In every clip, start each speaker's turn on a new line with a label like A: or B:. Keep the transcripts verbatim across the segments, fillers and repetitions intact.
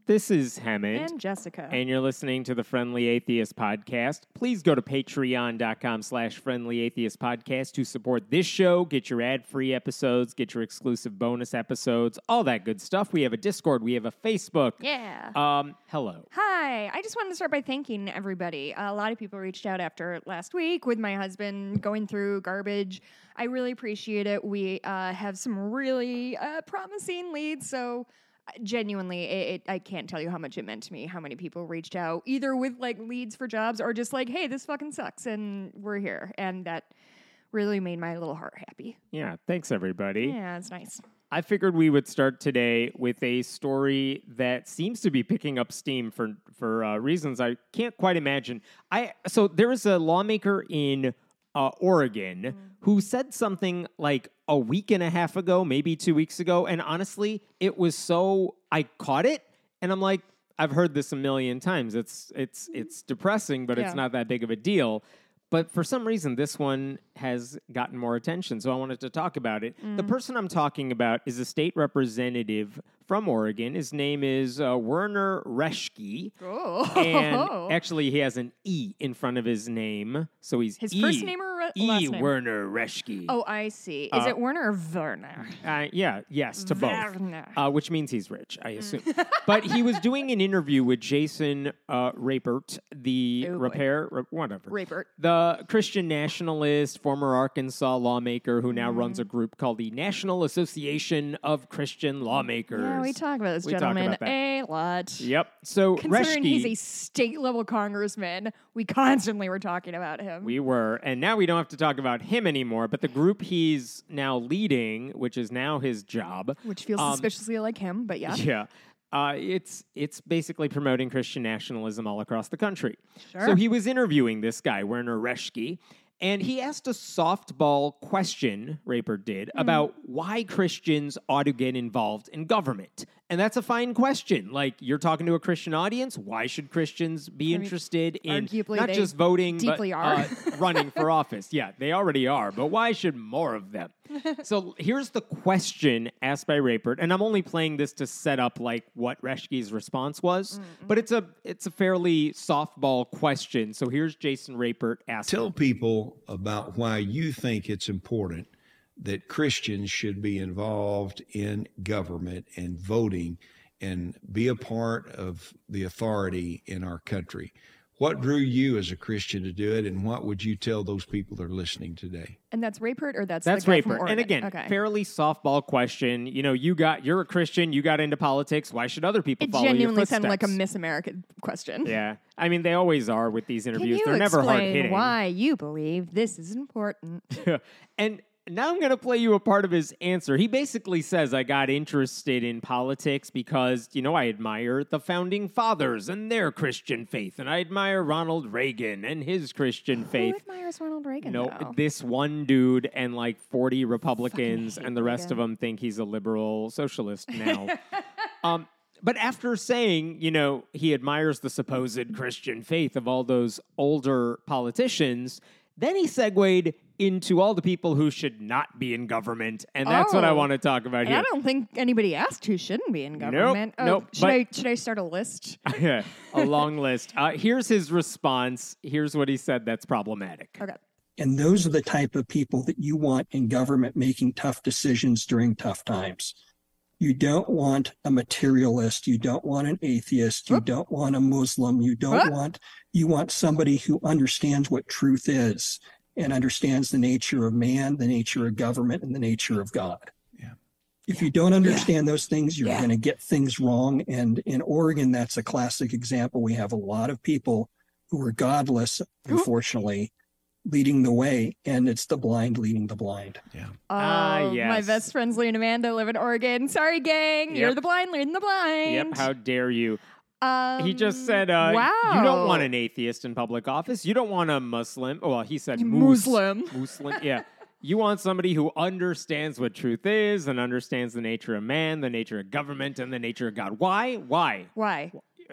A: This is Hammond.
B: And Jessica.
A: And you're listening to the Friendly Atheist Podcast. Please go to patreon.com slash Friendly Atheist Podcast to support this show, get your ad-free episodes, get your exclusive bonus episodes, all that good stuff. We have a Discord. We have a Facebook.
B: Yeah.
A: Um, hello.
B: Hi. I just wanted to start by thanking everybody. A lot of people reached out after last week with my husband going through garbage. I really appreciate it. We uh, have some really uh, promising leads, so... Genuinely, it, it, I can't tell you how much it meant to me, how many people reached out, either with like leads for jobs or just like, hey, this fucking sucks and we're here. And that really made my little heart happy.
A: Yeah, thanks everybody.
B: Yeah, it's nice.
A: I figured we would start today with a story that seems to be picking up steam for for uh, reasons I can't quite imagine. I so there is a lawmaker in uh, Oregon mm. who said something like a week and a half ago, maybe two weeks ago. And honestly, it was so, I caught it and I'm like, I've heard this a million times. It's, it's, it's depressing, but yeah. It's not that big of a deal. But for some reason, this one has gotten more attention. So I wanted to talk about it. Mm. The person I'm talking about is a state representative from Oregon. His name is uh, Werner Reschke.
B: Oh.
A: And actually, he has an E in front of his name. So he's
B: his
A: E.
B: first name or re-
A: E.
B: last name?
A: Werner Reschke.
B: Oh, I see. Is uh, it Werner or Werner?
A: Uh, yeah, yes, to
B: Werner.
A: both. Uh, which means he's rich, I assume. But he was doing an interview with Jason uh, Rapert, the
B: oh,
A: repair, re- whatever.
B: Rapert.
A: The Christian nationalist, former Arkansas lawmaker who now mm. runs a group called the National Association of Christian Lawmakers.
B: Yeah, we talk about this
A: we
B: gentleman
A: about
B: a lot.
A: Yep. So
B: considering
A: Reschke,
B: he's a state-level congressman, we constantly were talking about him.
A: We were, and now we don't have to talk about him anymore, but the group he's now leading, which is now his job.
B: Which feels
A: um,
B: suspiciously like him, but yeah.
A: Yeah. Uh, it's it's basically promoting Christian nationalism all across the country.
B: Sure.
A: So he was interviewing this guy, Werner Reschke, and he asked a softball question, Rapert did, mm. about why Christians ought to get involved in government. And that's a fine question. Like, you're talking to a Christian audience. Why should Christians be I interested mean, in not just voting, but uh, running for office? Yeah, they already are. But why should more of them? So here's the question asked by Rapert, and I'm only playing this to set up like what Reschke's response was. Mm-hmm. But it's a it's a fairly softball question. So here's Jason Rapert asking.
C: Tell people about why you think it's important that Christians should be involved in government and voting and be a part of the authority in our country. What drew you as a Christian to do it, and what would you tell those people that are listening today?
B: And that's Rapert, or that's
A: that's
B: the guy
A: Rapert.
B: From Oregon?
A: And again,
B: okay.
A: fairly softball question. You know, you got you're a Christian, you got into politics. Why should other people
B: it
A: follow your footsteps? It
B: genuinely sounded like a Miss America question.
A: Yeah, I mean they always are with these interviews.
B: Can you
A: They're never hard hitting.
B: Explain why you believe this is important?
A: And now I'm going to play you a part of his answer. He basically says, I got interested in politics because, you know, I admire the founding fathers and their Christian faith. And I admire Ronald Reagan and his Christian faith.
B: Who admires Ronald Reagan,
A: No,
B: though?
A: this one dude and like forty Republicans, and the rest
B: Reagan.
A: of them think he's a liberal socialist now. um, but after saying, you know, he admires the supposed Christian faith of all those older politicians, then he segued into all the people who should not be in government, and that's
B: oh,
A: what I want to talk about
B: and
A: here.
B: I don't think anybody asked who shouldn't be in government.
A: Nope,
B: oh,
A: nope.
B: Should I should I start a list?
A: a long list. Uh, here's his response. Here's what he said that's problematic.
B: Okay.
D: And those are the type of people that you want in government making tough decisions during tough times. You don't want a materialist. You don't want an atheist. You Whoop. don't want a Muslim. You don't Whoop. want, you want somebody who understands what truth is and understands the nature of man, the nature of government, and the nature of God.
C: Yeah.
D: If you don't understand yeah. those things, you're
B: yeah.
D: going to get things wrong. And in Oregon, that's a classic example. We have a lot of people who are godless, unfortunately, leading the way, and it's the blind leading the blind.
C: Yeah.
B: Oh,
A: uh, yes.
B: My best friends Lee and Amanda live in Oregon. Sorry, gang.
A: Yep.
B: You're the blind leading the blind.
A: Yep. How dare you?
B: Um,
A: he just said, uh,
B: wow.
A: you don't want an atheist in public office. You don't want a Muslim. Well, he said
B: Muslim.
A: Mus- Muslim. Yeah. You want somebody who understands what truth is and understands the nature of man, the nature of government, and the nature of God. Why? Why?
B: Why?
A: Uh,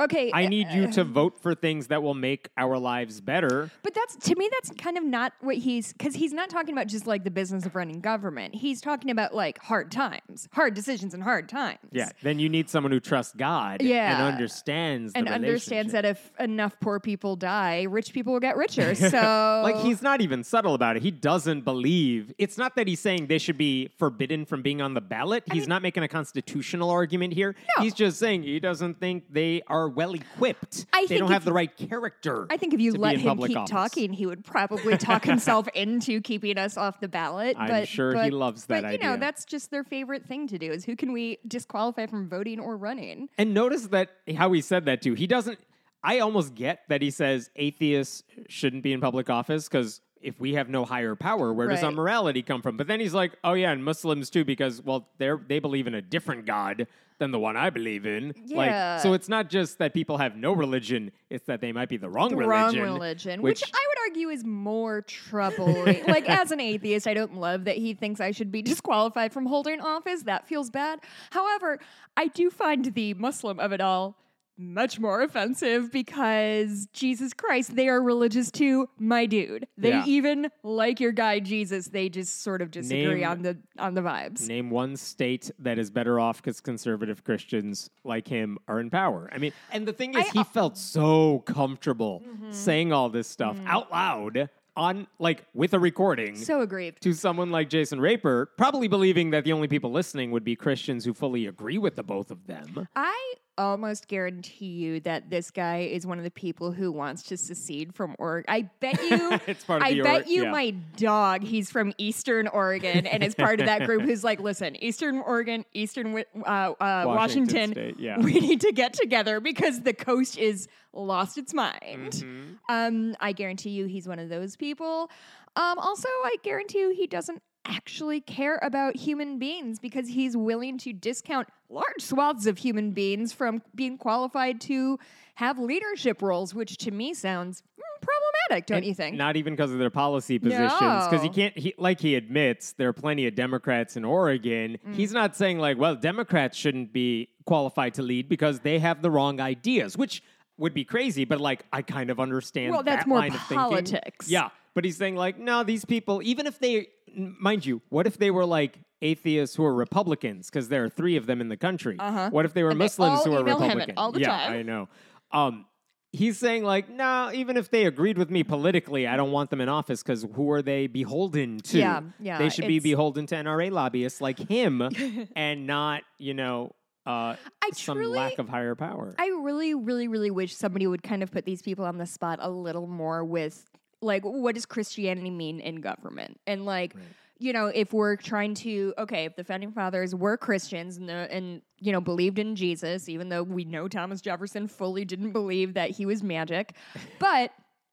B: Okay.
A: I need you
B: uh,
A: to vote for things that will make our lives better.
B: But that's, to me, that's kind of not what he's, because he's not talking about just like the business of running government. He's talking about like hard times, hard decisions and hard times.
A: Yeah. Then you need someone who trusts God
B: Yeah.
A: and understands the
B: And understands that if enough poor people die, rich people will get richer. So,
A: Like, he's not even subtle about it. He doesn't believe. It's not that he's saying they should be forbidden from being on the ballot. He's
B: mean-
A: not making a constitutional argument here.
B: No.
A: He's just saying he doesn't think they are well equipped.
B: I
A: they
B: think
A: don't
B: if-
A: have the right character.
B: I think if you
A: to be
B: let
A: in
B: him
A: public
B: keep
A: office.
B: talking, he would probably talk himself into keeping us off the ballot.
A: I'm
B: but,
A: sure
B: but,
A: he loves that
B: but, you know,
A: idea.
B: that's just their favorite thing to do is who can we disqualify from voting or running?
A: And notice that how he said that too. He doesn't. I almost get that he says atheists shouldn't be in public office because if we have no higher power, where does our
B: Right.
A: morality come from? But then he's like, oh yeah, and Muslims too, because well, they are they believe in a different God than the one I believe in.
B: Yeah.
A: Like, so it's not just that people have no religion; it's that they might be the wrong
B: The
A: religion.
B: wrong religion,
A: which,
B: which, I would argue is more troubling. Like, as an atheist, I don't love that he thinks I should be disqualified from holding office. That feels bad. However, I do find the Muslim of it all much more offensive because Jesus Christ, they are religious too, my dude. They
A: Yeah.
B: even like your guy Jesus. They just sort of disagree
A: Name-
B: on the on the vibes.
A: Name one state that is better off because conservative Christians like him are in power. I mean, and the thing is,
B: I- Mm-hmm.
A: he felt so comfortable saying all this stuff out loud on, like, with a recording.
B: So aggrieved.
A: to someone like Jason Raper, probably believing that the only people listening would be Christians who fully agree with the both of them.
B: I almost guarantee you that this guy is one of the people who wants to secede from Oregon. I bet you.
A: It's part of
B: I
A: the
B: bet
A: or-
B: you
A: yeah.
B: my dog. He's from Eastern Oregon and is part of that group. Who's like, listen, Eastern Oregon, Eastern Wi- uh, uh,
A: Washington
B: Washington.
A: State, yeah.
B: We need to get together because the coast is lost its mind.
A: Mm-hmm.
B: Um, I guarantee you, he's one of those people. Um, also, I guarantee you, he doesn't actually care about human beings because he's willing to discount large swaths of human beings from being qualified to have leadership roles, which to me sounds mm, problematic, don't
A: And
B: you think?
A: Not even because of their policy positions, because he
B: No.
A: can't. He, like he admits, there are plenty of Democrats in Oregon.
B: Mm.
A: He's not saying like, well, Democrats shouldn't be qualified to lead because they have the wrong ideas, which would be crazy. But like, I kind of understand.
B: Well, that's
A: that
B: more
A: line of thinking.
B: politics.
A: Yeah, but he's saying like, no, these people, even if they, mind you, what if they were like atheists who are Republicans? Because there are three of them in the country.
B: Uh-huh.
A: What if they were
B: And they
A: Muslims
B: all
A: who are
B: email him
A: Republicans?
B: all the
A: yeah,
B: time.
A: I know. Um, he's saying like, no, even if they agreed with me politically, I don't want them in office because who are they beholden to?
B: Yeah, yeah,
A: They should be
B: it's-
A: beholden to N R A lobbyists like him, and not, you know, uh,
B: I
A: some
B: truly-
A: lack of higher power.
B: I really, really, really wish somebody would kind of put these people on the spot a little more with, like, what does Christianity mean in government? And, like, you know, if we're trying to, okay, if the founding fathers were Christians and, the, and, you know, believed in Jesus, even though we know Thomas Jefferson fully didn't believe that he was magic, but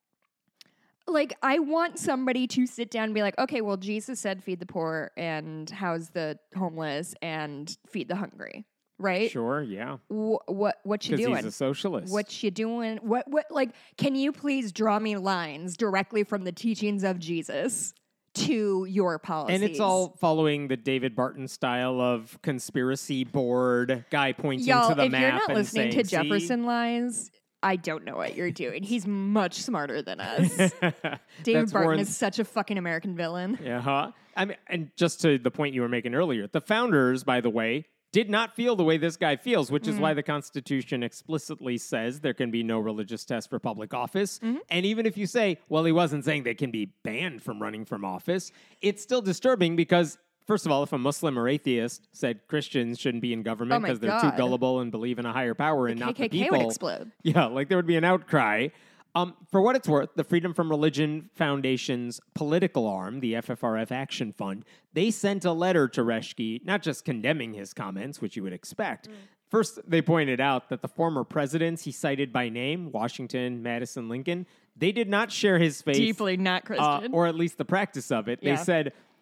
B: like, I want somebody to sit down and be like, okay, well, Jesus said feed the poor and house the homeless and feed the hungry, right?
A: Sure, yeah,
B: Wh- what what you
A: because
B: doing?
A: he's a socialist.
B: What you doing? What what like? Can you please draw me lines directly from the teachings of Jesus to your policies?
A: And it's all following the David Barton style of conspiracy board guy pointing
B: y'all.
A: to the
B: If
A: map
B: you're not
A: and
B: listening
A: saying,
B: to Jefferson lies, I don't know what you're doing. He's much smarter than us.
A: "See?"
B: David
A: That's
B: Barton
A: Warren-
B: is such a fucking American villain.
A: Yeah, huh? I mean, and just to the point you were making earlier, the founders, by the way, did not feel the way this guy feels, which is
B: Mm-hmm.
A: why the Constitution explicitly says there can be no religious test for public office.
B: Mm-hmm.
A: And even if you say, well, he wasn't saying they can be banned from running from office, it's still disturbing because, first of all, if a Muslim or atheist said Christians shouldn't be in government
B: Oh my
A: because they're
B: God.
A: too gullible and believe in a higher power and not
B: K
A: the
B: K K
A: people,
B: would explode.
A: yeah, like there would be an outcry. Um, for what it's worth, the Freedom from Religion Foundation's political arm, the F F R F Action Fund, they sent a letter to Reschke, not just condemning his comments, which you would expect.
B: Mm.
A: First, they pointed out that the former presidents he cited by name, Washington, Madison, Lincoln, they did not share his faith.
B: Deeply not
A: uh,
B: Christian.
A: or at least the practice of it.
B: Yeah.
A: They said,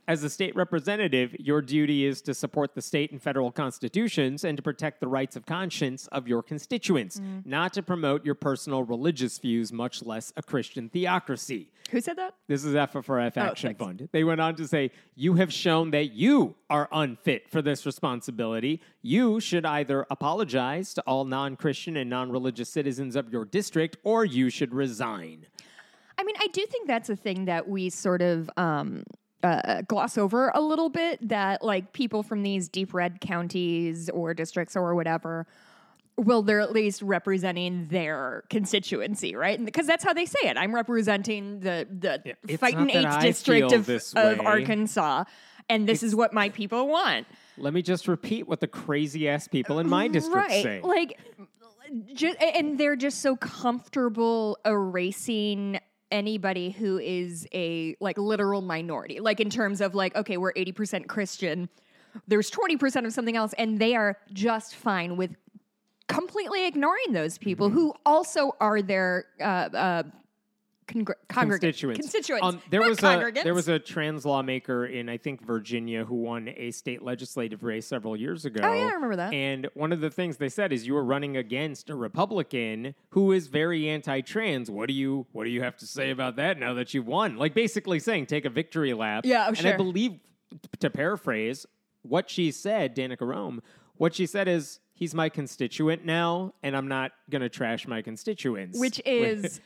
A: As a state representative, your duty is to support the state and federal constitutions and to protect the rights of conscience of your constituents,
B: Mm.
A: not to promote your personal religious views, much less a Christian theocracy.
B: Who said that?
A: This is F F R F
B: Oh,
A: Action
B: thanks.
A: Fund. They went on to say, you have shown that you are unfit for this responsibility. You should either apologize to all non-Christian and non-religious citizens of your district, or you should resign.
B: I mean, I do think that's a thing that we sort of um, uh, gloss over a little bit, that like people from these deep red counties or districts or whatever, well, they're at least representing their constituency, right? Because that's how they say it. I'm representing the, the
A: Yeah, it's
B: Fightin'
A: not that
B: Eighth
A: I
B: district
A: feel
B: of,
A: this
B: of
A: way.
B: Arkansas, and this is what my people want.
A: Let me just repeat what the crazy-ass people in my district
B: right.
A: say.
B: Like, ju- and they're just so comfortable erasing anybody who is a like literal minority, like in terms of like, okay, we're eighty percent Christian, there's twenty percent of something else, and they are just fine with completely ignoring those people
A: Mm-hmm.
B: who also are their uh, uh, congr- congregants.
A: Constituents.
B: Constituents.
A: Um, there
B: not
A: was a
B: congregants.
A: there was a trans lawmaker in I think Virginia who won a state legislative race several years ago.
B: Oh, yeah, I remember that.
A: And one of the things they said is you were running against a Republican who is very anti-trans. What do you what do you have to say about that now that you've won? Like basically saying take a victory lap.
B: Yeah, oh,
A: and I
B: sure.
A: believe, to paraphrase what she said, Danica Rome, what she said is he's my constituent now, and I'm not gonna trash my constituents.
B: Which is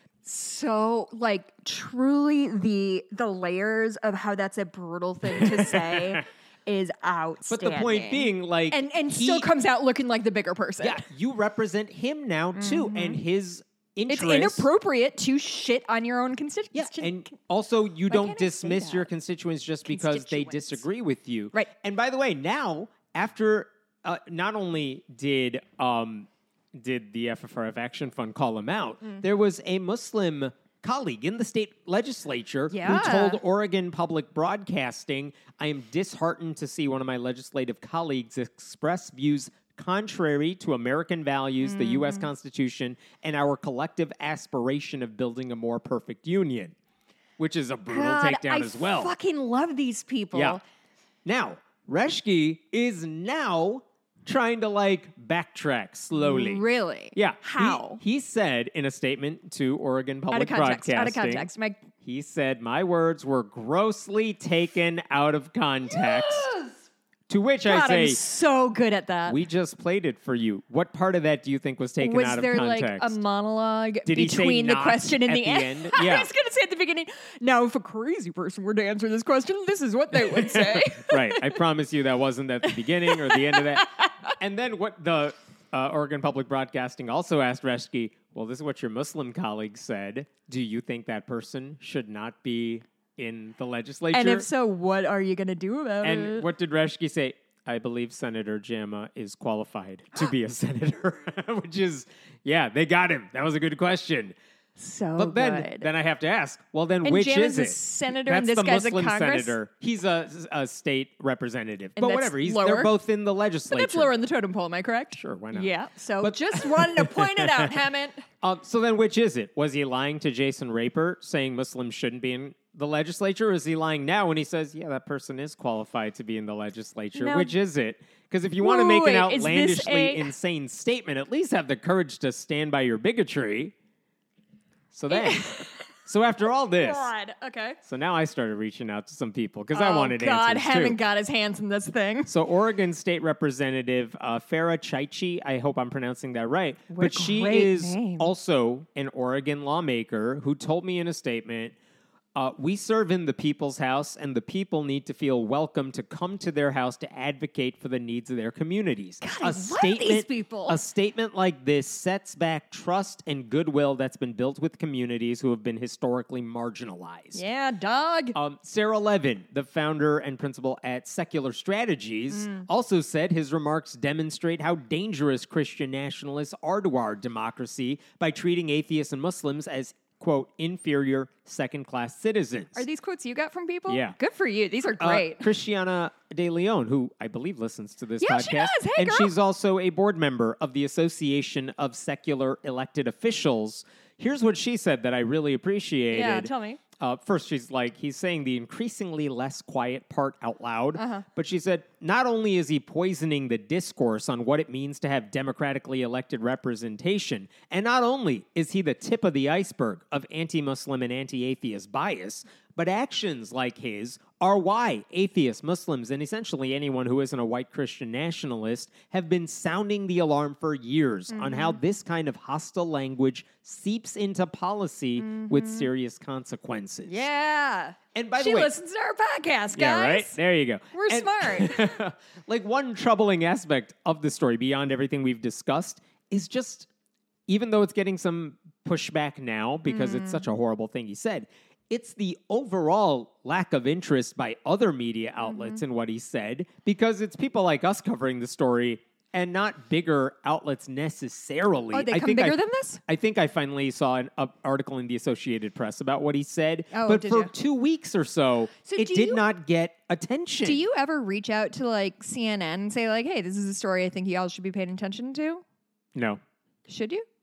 B: so like truly the the layers of how that's a brutal thing to say is
A: But
B: outstanding.
A: the point being, like,
B: and and
A: he-
B: still comes out looking like the bigger person.
A: yeah, you represent him now too, and his
B: It's
A: interests.
B: inappropriate to shit on your own constituents.
A: Yeah, and also you
B: Why
A: don't
B: can't I say
A: dismiss your
B: that?
A: constituents just because they
B: Constituents.
A: disagree with you.
B: Right.
A: And by the way, now after uh, not only did um, did the F F R F Action Fund call him out,
B: Mm.
A: there was a Muslim colleague in the state legislature
B: Yeah.
A: who told Oregon Public Broadcasting, I am disheartened to see one of my legislative colleagues express views contrary to American values, the U S
B: Mm-hmm.
A: Constitution, and our collective aspiration of building a more perfect union, which is a brutal
B: God,
A: takedown
B: I
A: as well.
B: fucking love these people.
A: Yeah. Now, Reschke is now trying to like backtrack slowly.
B: Really?
A: Yeah. He-
B: How?
A: He, said in a statement to Oregon
B: out
A: Public
B: of context.
A: Broadcasting,
B: Out of context. My
A: he said, my words were grossly taken out of context. To which
B: God,
A: I say,
B: I'm so good at that.
A: we just played it for you. What part of that do you think was taken
B: was
A: out of
B: there
A: context?
B: like a monologue
A: Did he say
B: between the
A: not
B: question and
A: at
B: the,
A: the
B: end?
A: end?
B: I
A: Yeah.
B: was going to say at the beginning, now if a crazy person were to answer this question, this is what they would say.
A: Right. I promise you that wasn't at the beginning or the end of that. And then what the uh, Oregon Public Broadcasting also asked Reschke, well, this is what your Muslim colleague said. Do you think that person should not be in the legislature?
B: And if so, what are you going to do about
A: And
B: it?
A: what did Reschke say? I believe Senator Jama is qualified to be a senator, which is, yeah, they got him. That was a good question.
B: So
A: But then,
B: good.
A: then I have to ask, well, then
B: And
A: which
B: Jama's
A: is
B: a
A: it?
B: senator
A: That's
B: and this
A: the
B: guy's a
A: Muslim
B: Congress?
A: senator. He's a, a state representative.
B: And
A: but
B: that's
A: whatever. He's,
B: lower?
A: they're both in the
B: But
A: legislature.
B: that's lower in the totem pole, am I correct?
A: Sure, why not?
B: Yeah. So
A: But-
B: just wanted to point it out, Hammett.
A: Um, so then which is it? Was he lying to Jason Raper, saying Muslims shouldn't be in the legislature? Or is he lying now when he says, yeah, that person is qualified to be in the legislature?
B: Now-
A: which is it? Because if you want to
B: Wait,
A: make an
B: wait, is this
A: outlandishly
B: a-
A: insane statement, at least have the courage to stand by your bigotry. So then, so after all this,
B: God. Okay.
A: so now I started reaching out to some people because I
B: oh,
A: wanted
B: God,
A: answers
B: Hammett
A: too.
B: got his hands in this thing.
A: So Oregon State Representative uh, Farah Chaichi, I hope I'm pronouncing that right,
B: What a
A: but she
B: great
A: is
B: name.
A: also an Oregon lawmaker who told me in a statement, uh, we serve in the people's house, and the people need to feel welcome to come to their house to advocate for the needs of their communities.
B: I love these people.
A: A statement like this sets back trust and goodwill that's been built with communities who have been historically marginalized.
B: Yeah, dog.
A: Um, Sarah Levin, the founder and principal at Secular Strategies, also said his remarks demonstrate how dangerous Christian nationalists are to our democracy by treating atheists and Muslims as, quote, inferior second-class citizens.
B: Are these quotes you got from people?
A: Yeah.
B: Good for you. These are
A: Uh,
B: great.
A: Christiana De Leon, who I believe listens to this
B: Yeah,
A: podcast.
B: she does. Hey,
A: and
B: girl.
A: she's also a board member of the Association of Secular Elected Officials. Here's what she said that I really appreciated.
B: Yeah, tell me.
A: uh, first she's like, he's saying the increasingly less quiet part out loud.
B: Uh-huh.
A: But she said, not only is he poisoning the discourse on what it means to have democratically elected representation, and not only is he the tip of the iceberg of anti-Muslim and anti-atheist bias, but actions like his are why atheists, Muslims, and essentially anyone who isn't a white Christian nationalist have been sounding the alarm for years mm-hmm. on how this kind of hostile language seeps into policy mm-hmm. with serious consequences.
B: Yeah.
A: And by
B: she
A: the way,
B: listens to our podcast, guys.
A: Yeah, right? There you go.
B: We're
A: and,
B: smart.
A: Like one troubling aspect of the story beyond everything we've discussed is just, even though it's getting some pushback now because mm. it's such a horrible thing he said, it's the overall lack of interest by other media outlets mm-hmm. in what he said, because it's people like us covering the story and not bigger outlets necessarily.
B: Oh, they
A: I
B: come
A: think
B: bigger
A: I,
B: than this?
A: I think I finally saw an uh, article in the Associated Press about what he said,
B: oh,
A: but
B: did
A: for
B: you?
A: two weeks or so,
B: so
A: it did
B: you,
A: not get attention.
B: Do you ever reach out to like C N N and say like, hey, this is a story I think y'all should be paying attention to?
A: No.
B: Should you?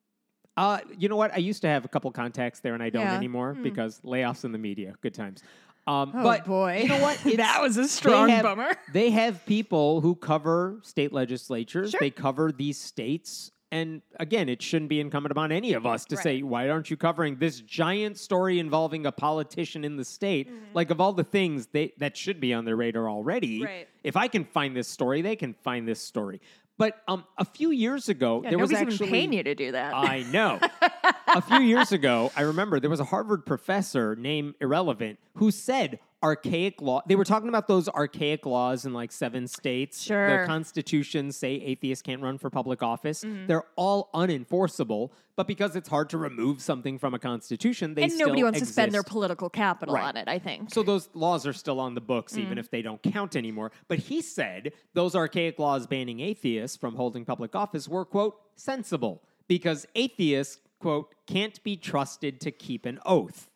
A: Uh, you know what? I used to have a couple contacts there, and I don't
B: Yeah.
A: anymore
B: Hmm.
A: because layoffs in the media. Good times. Um,
B: Oh,
A: but
B: boy.
A: you know what? It's-
B: That was a strong
A: they have,
B: bummer.
A: They have people who cover state legislatures.
B: Sure.
A: They cover these states. And again, it shouldn't be incumbent upon any of us to
B: Right.
A: say, why aren't you covering this giant story involving a politician in the state?
B: Mm-hmm.
A: Like, of all the things they, that should be on their radar already,
B: Right.
A: if I can find this story, they can find this story. But um, a few years ago,
B: Yeah,
A: there was
B: nobody's
A: actually...
B: even paying you to do that.
A: I know. A few years ago, I remember there was a Harvard professor named Irrelevant who said archaic law. They were talking about those archaic laws in like seven states.
B: Sure.
A: The constitutions say atheists can't run for public office.
B: Mm-hmm.
A: They're all unenforceable, but because it's hard to remove something from a constitution, they
B: and
A: still
B: nobody wants
A: exist.
B: to spend their political capital
A: Right.
B: on it, I think.
A: So those laws are still on the books,
B: Mm.
A: even if they don't count anymore. But he said those archaic laws banning atheists from holding public office were, quote, sensible, because atheists, quote, can't be trusted to keep an oath.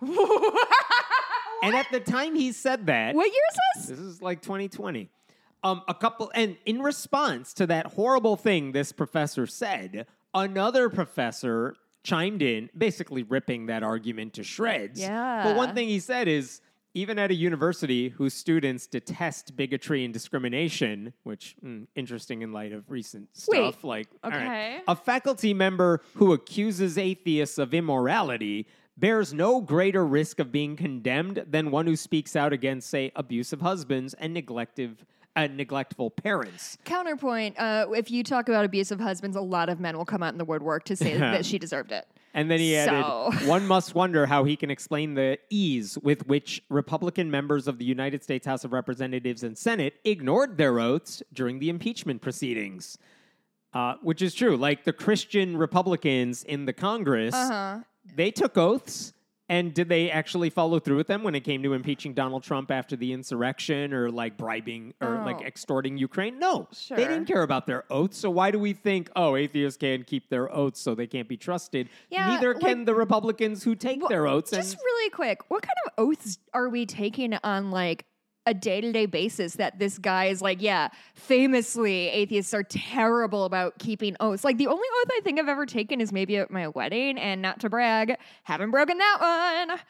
A: And at the time he said that,
B: What year is this?
A: this is like twenty twenty. Um, a couple, and in response to that horrible thing this professor said, another professor chimed in, basically ripping that argument to shreds.
B: Yeah.
A: But one thing he said is, even at a university whose students detest bigotry and discrimination, which mm, interesting in light of recent
B: Wait,
A: stuff, like all right,
B: okay.
A: a faculty member who accuses atheists of immorality bears no greater risk of being condemned than one who speaks out against, say, abusive husbands and neglective, uh, neglectful parents.
B: Counterpoint, uh, if you talk about abusive husbands, a lot of men will come out in the woodwork to say that she deserved it.
A: And then he added,
B: So-
A: one must wonder how he can explain the ease with which Republican members of the United States House of Representatives and Senate ignored their oaths during the impeachment proceedings. Uh, which is true. Like the Christian Republicans in the Congress,
B: Uh-huh.
A: they took oaths. And did they actually follow through with them when it came to impeaching Donald Trump after the insurrection or like bribing or
B: Oh.
A: like extorting Ukraine? No,
B: Sure.
A: they didn't care about their oaths. So why do we think, oh, atheists can't keep their oaths so they can't be trusted?
B: Yeah,
A: Neither can
B: like-
A: the Republicans who take
B: Well,
A: their oaths.
B: Just
A: and
B: really quick, what kind of oaths are we taking on like a day-to-day basis that this guy is like, yeah, famously atheists are terrible about keeping oaths. Like the only oath I think I've ever taken is maybe at my wedding, and not to brag, haven't broken that one.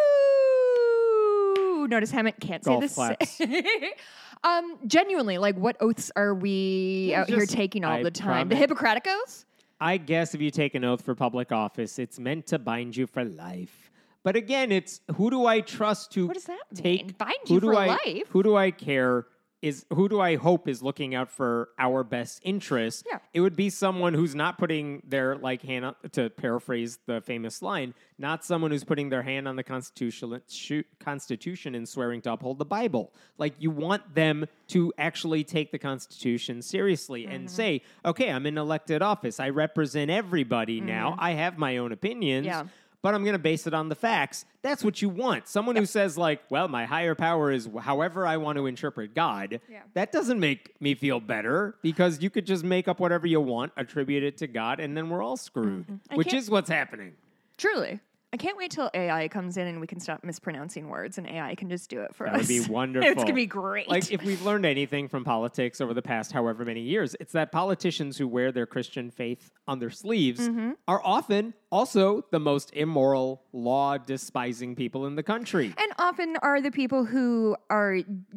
B: Woo! Notice Hammett can't
A: Golf
B: say this.
A: claps.
B: um, genuinely, like what oaths are we
A: Yeah,
B: out here
A: just-
B: taking all
A: I
B: the time? The
A: promise-
B: Hippocratic oath?
A: I guess if you take an oath for public office, it's meant to bind you for life. But again, it's who do I trust to
B: What does that
A: take?
B: mean? Bind
A: who
B: you
A: do
B: for
A: I,
B: life?
A: Who do I care? Is who do I hope is looking out for our best interests?
B: Yeah.
A: It would be someone who's not putting their like hand on, to paraphrase the famous line, not someone who's putting their hand on the constitution, shoot, constitution and swearing to uphold the Bible. Like you want them to actually take the Constitution seriously
B: Mm-hmm.
A: and say, okay, I'm in elected office. I represent everybody now. I have my own opinions.
B: Mm-hmm. Yeah.
A: But I'm going to base it on the facts. That's what you want. Someone who says, like, well, my higher power is however I want to interpret God.
B: Yeah.
A: That doesn't make me feel better because you could just make up whatever you want, attribute it to God, and then we're all screwed,
B: Mm-hmm. I
A: which
B: can't-
A: is what's happening.
B: Truly. I can't wait till A I comes in and we can stop mispronouncing words and A I can just do it for
A: That
B: us.
A: would be wonderful.
B: It's going to be great.
A: Like, if we've learned anything from politics over the past however many years, it's that politicians who wear their Christian faith on their sleeves
B: Mm-hmm.
A: are often also the most immoral, law-despising people in the country.
B: And often are the people who are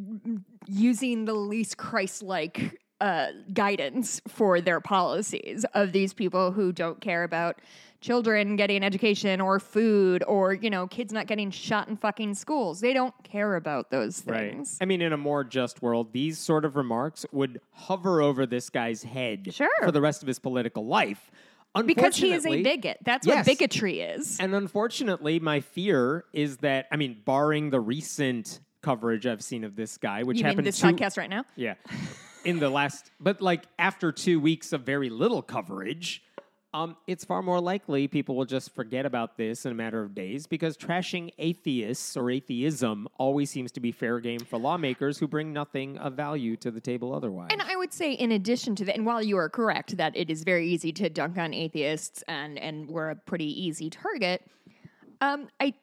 B: using the least Christ-like uh, guidance for their policies of these people who don't care about children getting education or food or, you know, kids not getting shot in fucking schools. They don't care about those things.
A: I mean, in a more just world, these sort of remarks would hover over this guy's head
B: Sure.
A: for the rest of his political life.
B: Because he is a
A: Unfortunately-
B: bigot. That's
A: Yes.
B: what bigotry is.
A: And unfortunately, my fear is that, I mean, barring the recent coverage I've seen of this guy, which
B: You mean
A: happened
B: this
A: two,
B: podcast right now?
A: yeah, in the last, but like after two weeks of very little coverage, um, it's far more likely people will just forget about this in a matter of days because trashing atheists or atheism always seems to be fair game for lawmakers who bring nothing of value to the table otherwise.
B: And I would say, in addition to that, and while you are correct that it is very easy to dunk on atheists and and we're a pretty easy target, um, I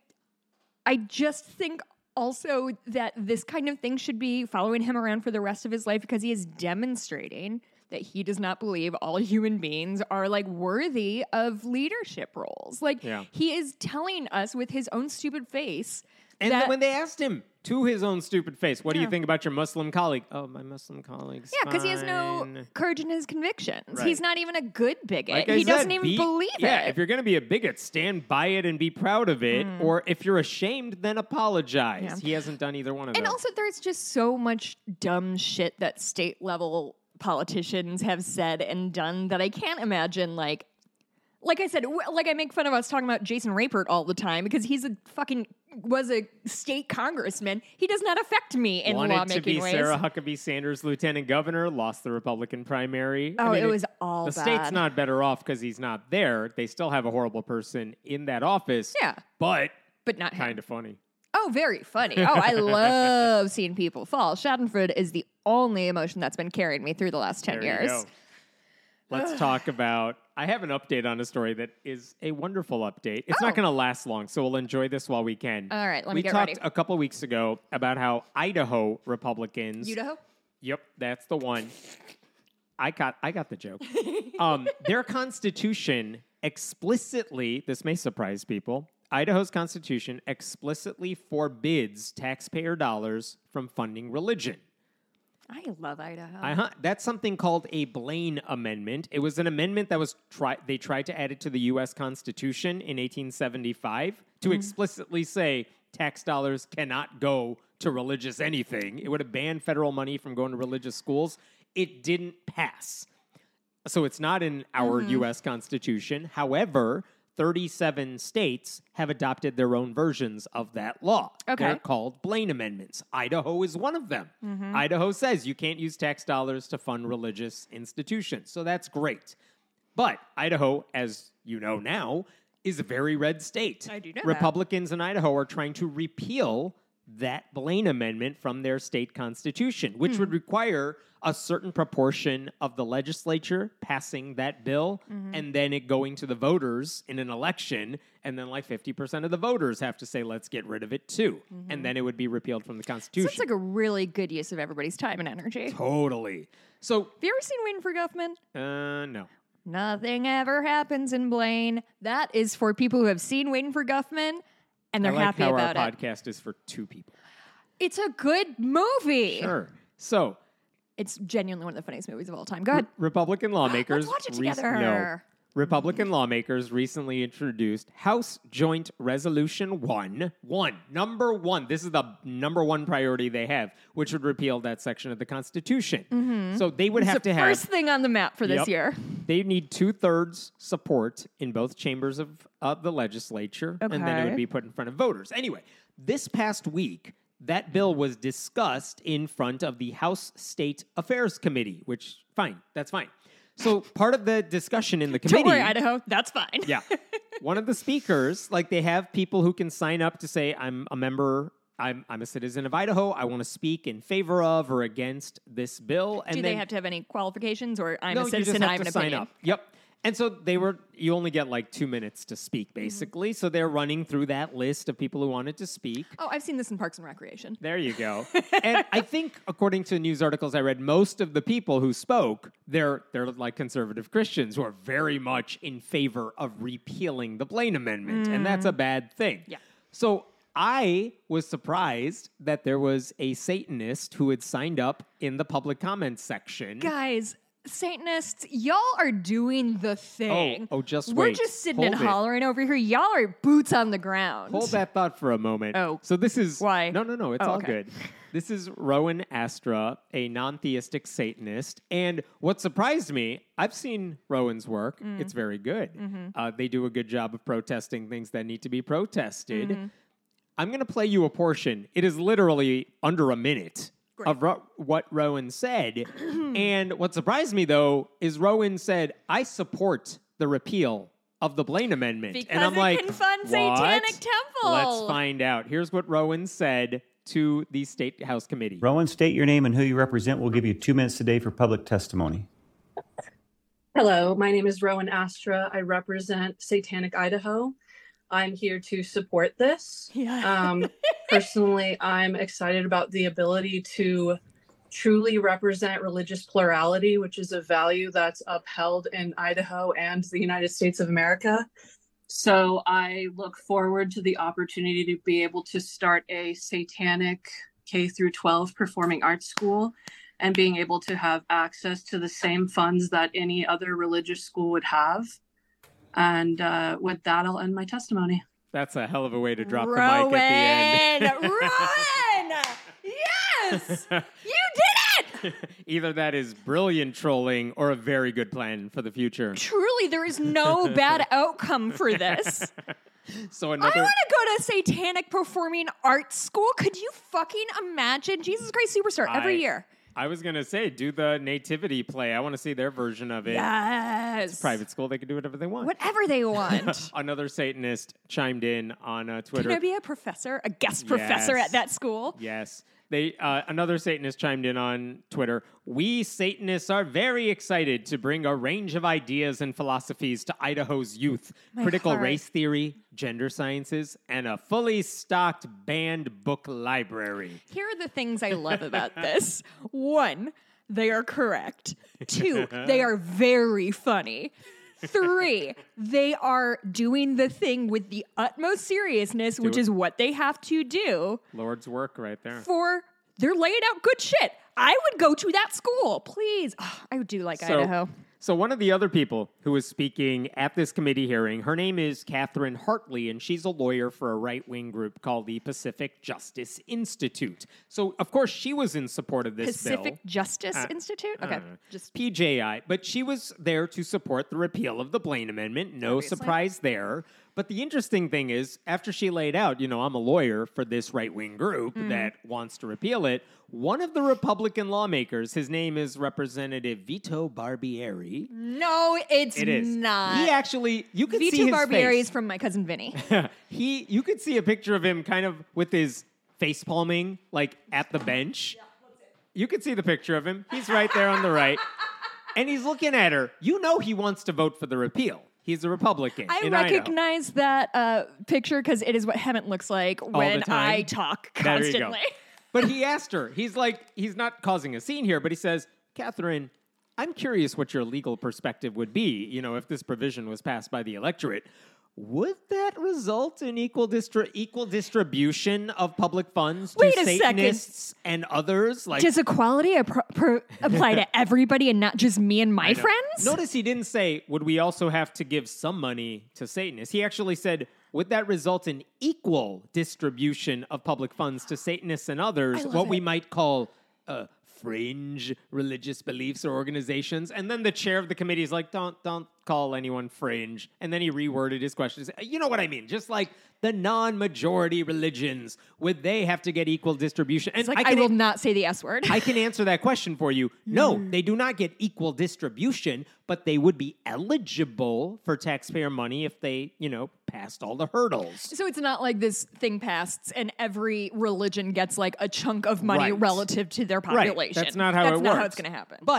B: I just think also that this kind of thing should be following him around for the rest of his life because he is demonstrating that he does not believe all human beings are like worthy of leadership roles. Like
A: Yeah.
B: he is telling us with his own stupid face
A: And
B: that
A: then when they asked him to his own stupid face, what do you
B: Yeah.
A: think about your Muslim colleague? Oh, my Muslim colleague's
B: yeah, because he has no
A: fine.
B: courage in his convictions.
A: Right.
B: He's not even a good bigot.
A: Like I
B: he
A: said,
B: doesn't even
A: be-
B: believe
A: yeah,
B: it.
A: if you're going to be a bigot, stand by it and be proud of it.
B: Mm.
A: Or if you're ashamed, then apologize.
B: Yeah.
A: He hasn't done either one of
B: And
A: those.
B: also, there's just so much dumb shit that state level politicians have said and done that I can't imagine, like, like I said, w- like I make fun of us talking about Jason Rapert all the time because he's a fucking was a state congressman. He does not affect me in
A: Wanted
B: lawmaking
A: to be
B: ways.
A: Sarah Huckabee Sanders lieutenant governor, lost the Republican primary. I
B: Oh,
A: mean,
B: it was all
A: the
B: bad.
A: state's not better off because he's not there. They still have a horrible person in that office.
B: Yeah,
A: But
B: but not him.
A: kind of funny.
B: Oh, very funny. Oh, I love seeing people fall. Schadenfreude is the only emotion that's been carrying me through the last ten
A: There you
B: years.
A: go. Let's talk about. I have an update on a story that is a wonderful update. It's
B: Oh.
A: not going to last long, so we'll enjoy this while we can.
B: All right, let
A: we
B: me get
A: talked
B: ready.
A: a couple weeks ago about how Idaho Republicans.
B: Idaho?
A: Yep, that's the one. I got. I got the joke. um, their constitution explicitly. This may surprise people. Idaho's constitution explicitly forbids taxpayer dollars from funding religion.
B: I love Idaho.
A: Uh-huh. That's something called a Blaine Amendment. It was an amendment that was try they tried to add it to the U S Constitution in eighteen seventy-five to explicitly say tax dollars cannot go to religious anything. It would have banned federal money from going to religious schools. It didn't pass. So it's not in our U S Constitution. However, thirty-seven states have adopted their own versions of that law.
B: Okay.
A: They're called Blaine Amendments. Idaho is one of them. Idaho says you can't use tax dollars to fund religious institutions. So that's great. But Idaho, as you know now, is a very red state.
B: I do know that.
A: Republicans in Idaho are trying to repeal that Blaine Amendment from their state constitution, which
B: Hmm.
A: would require a certain proportion of the legislature passing that bill
B: Mm-hmm.
A: and then it going to the voters in an election. And then like fifty percent of the voters have to say, let's get rid of it too. And then it would be repealed from the Constitution.
B: Sounds like a really good use of everybody's time and energy. Have
A: Totally. So,
B: you ever seen Waiting for Guffman?
A: uh, no.
B: Nothing ever happens in Blaine. That is for people who have seen Waiting for Guffman and they're
A: I like
B: happy
A: how
B: about
A: our
B: it.
A: podcast is for two people.
B: It's a good movie.
A: Sure. So,
B: It's genuinely one of the funniest movies of all time. Go ahead.
A: Republican lawmakers.
B: Let's watch it
A: rec-
B: together.
A: no. Republican lawmakers recently introduced House Joint Resolution one. One. Number one. This is the number one priority they have, which would repeal that section of the Constitution. So they would
B: It's
A: have
B: the
A: to have.
B: first thing on the map for this
A: Yep.
B: year.
A: They need two thirds support in both chambers of uh, the legislature, and then it
B: Okay.
A: would be put in front of voters. Anyway, this past week, that bill was discussed in front of the House State Affairs Committee, which, fine, that's fine. So part of the discussion in the committee.
B: Don't worry, Idaho. That's fine.
A: Yeah. One of the speakers, like they have people who can sign up to say, I'm a member, I'm, I'm a citizen of Idaho, I want to speak in favor of or against this bill. And
B: Do
A: then,
B: they have to have any qualifications or I'm
A: no,
B: a
A: you
B: citizen
A: just have
B: I have
A: to
B: an
A: sign
B: opinion?
A: up. Yep. And so they were, you only get like two minutes to speak, basically. Mm-hmm. So they're running through that list of people who wanted to speak.
B: Oh, I've seen this in Parks and Recreation.
A: There you go. And I think, according to news articles I read, most of the people who spoke, they're, they're like conservative Christians who are very much in favor of repealing the Blaine Amendment. Mm. And that's a bad thing.
B: Yeah.
A: So I was surprised that there was a Satanist who had signed up in the public comments section.
B: Guys, Satanists, y'all are doing the thing.
A: Oh, oh just
B: We're
A: wait.
B: just sitting
A: Hold
B: and
A: it.
B: hollering over here. Y'all are boots on the ground.
A: Hold that thought for a moment.
B: Oh.
A: So this is...
B: Why?
A: No, no, no. It's
B: Oh,
A: all
B: okay.
A: good. This is Rowan Astra, a non-theistic Satanist. And what surprised me, I've seen Rowan's work.
B: Mm.
A: It's very good.
B: Mm-hmm.
A: Uh, they do a good job of protesting things that need to be protested.
B: Mm-hmm.
A: I'm going to play you a portion. It is literally under a minute
B: Great.
A: of ro- what Rowan said. And what surprised me, though, is Rowan said, I support the repeal of the Blaine Amendment.
B: Because
A: and I'm
B: it
A: like,
B: can fund
A: what?
B: Satanic Temple.
A: Let's find out. Here's what Rowan said to the State House Committee.
E: Rowan, state your name and who you represent. We'll give you two minutes today for public testimony.
F: Hello, my name is Rowan Astra. I represent Satanic Idaho. I'm here to support this.
B: Yeah.
F: Um, personally, I'm excited about the ability to truly represent religious plurality, which is a value that's upheld in Idaho and the United States of America. So I look forward to the opportunity to be able to start a satanic K through twelve performing arts school and being able to have access to the same funds that any other religious school would have. And uh, with that, I'll end my testimony.
A: That's a hell of a way to drop
B: Rowan,
A: the mic at the end.
B: Rowan! Yes! You did it!
A: Either that is brilliant trolling or a very good plan for the future.
B: Truly, there is no bad outcome for this.
A: So
B: I
A: another...
B: want to go to Satanic Performing Arts School. Could you fucking imagine? Jesus Christ Superstar every
A: I-
B: year.
A: I was going to say, do the nativity play. I want to see their version of it.
B: Yes.
A: Private school, they can do whatever they want.
B: Whatever they want.
A: Another Satanist chimed in on uh, Twitter.
B: Can I be a professor, a guest professor
A: Yes.
B: at that school?
A: Yes. They uh, another Satanist chimed in on Twitter. We Satanists are very excited to bring a range of ideas and philosophies to Idaho's youth.
B: My
A: Critical
B: heart.
A: race theory, gender sciences, and a fully stocked banned book library.
B: Here are the things I love about this. One, they are correct. Two, they are very funny. Three, they are doing the thing with the utmost seriousness, which
A: it.
B: is what they have to do.
A: Lord's work right there.
B: For they're laying out good shit. I would go to that school, please. Oh, I do like
A: So-
B: Idaho.
A: So one of the other people who was speaking at this committee hearing, her name is Catherine Hartley, and she's a lawyer for a right-wing group called the Pacific Justice Institute. So, of course, she was in support of this
B: Pacific
A: bill.
B: Justice
A: Uh,
B: Institute?
A: I
B: Okay.
A: don't know.
B: Just
A: P J I, but she was there to support the repeal of the Blaine Amendment. No
B: Obviously.
A: surprise there. But the interesting thing is, after she laid out, you know, I'm a lawyer for this right-wing group
B: Mm.
A: that wants to repeal it, one of the Republican lawmakers, his name is Representative Vito Barbieri.
B: no, it's
A: It is.
B: not.
A: He actually, you could see
B: Vito
A: his
B: Barbieri
A: face.
B: is from my cousin Vinny.
A: he, you could see a picture of him kind of with his face palming, like at the bench. You could see the picture of him. He's right there on the right. And he's looking at her. You know he wants to vote for the repeal. He's a Republican.
B: I
A: in Idaho.
B: recognize that uh, picture because it is what Hemant looks like when
A: time?
B: I talk
A: There you go.
B: constantly.
A: But he asked her, he's like, he's not causing a scene here, but he says, Catherine, I'm curious what your legal perspective would be, you know, if this provision was passed by the electorate. Would that result in equal distri- equal distribution of public funds
B: Wait
A: to
B: a second.
A: Satanists and others? Like,
B: Does equality appro- pro- apply to everybody and not just me and my
A: I know.
B: friends?
A: Notice he didn't say, would we also have to give some money to Satanists? He actually said, would that result in equal distribution of public funds to Satanists and others,
B: I love
A: what we
B: it.
A: might call uh, fringe religious beliefs or organizations? And then the chair of the committee is like, don't, don't call anyone fringe. And then he reworded his questions. You know what I mean? Just like the non-majority religions, would they have to get equal distribution? And
B: It's like, I,
A: can
B: will not say the S word.
A: I can answer that question for you. No, they do not get equal distribution, but they would be eligible for taxpayer money if they, you know, passed all the hurdles.
B: So it's not like this thing passed and every religion gets like a chunk of money
A: Right.
B: relative to their population.
A: Right. That's not how
B: That's
A: it
B: not
A: works.
B: how it's going to happen.
A: But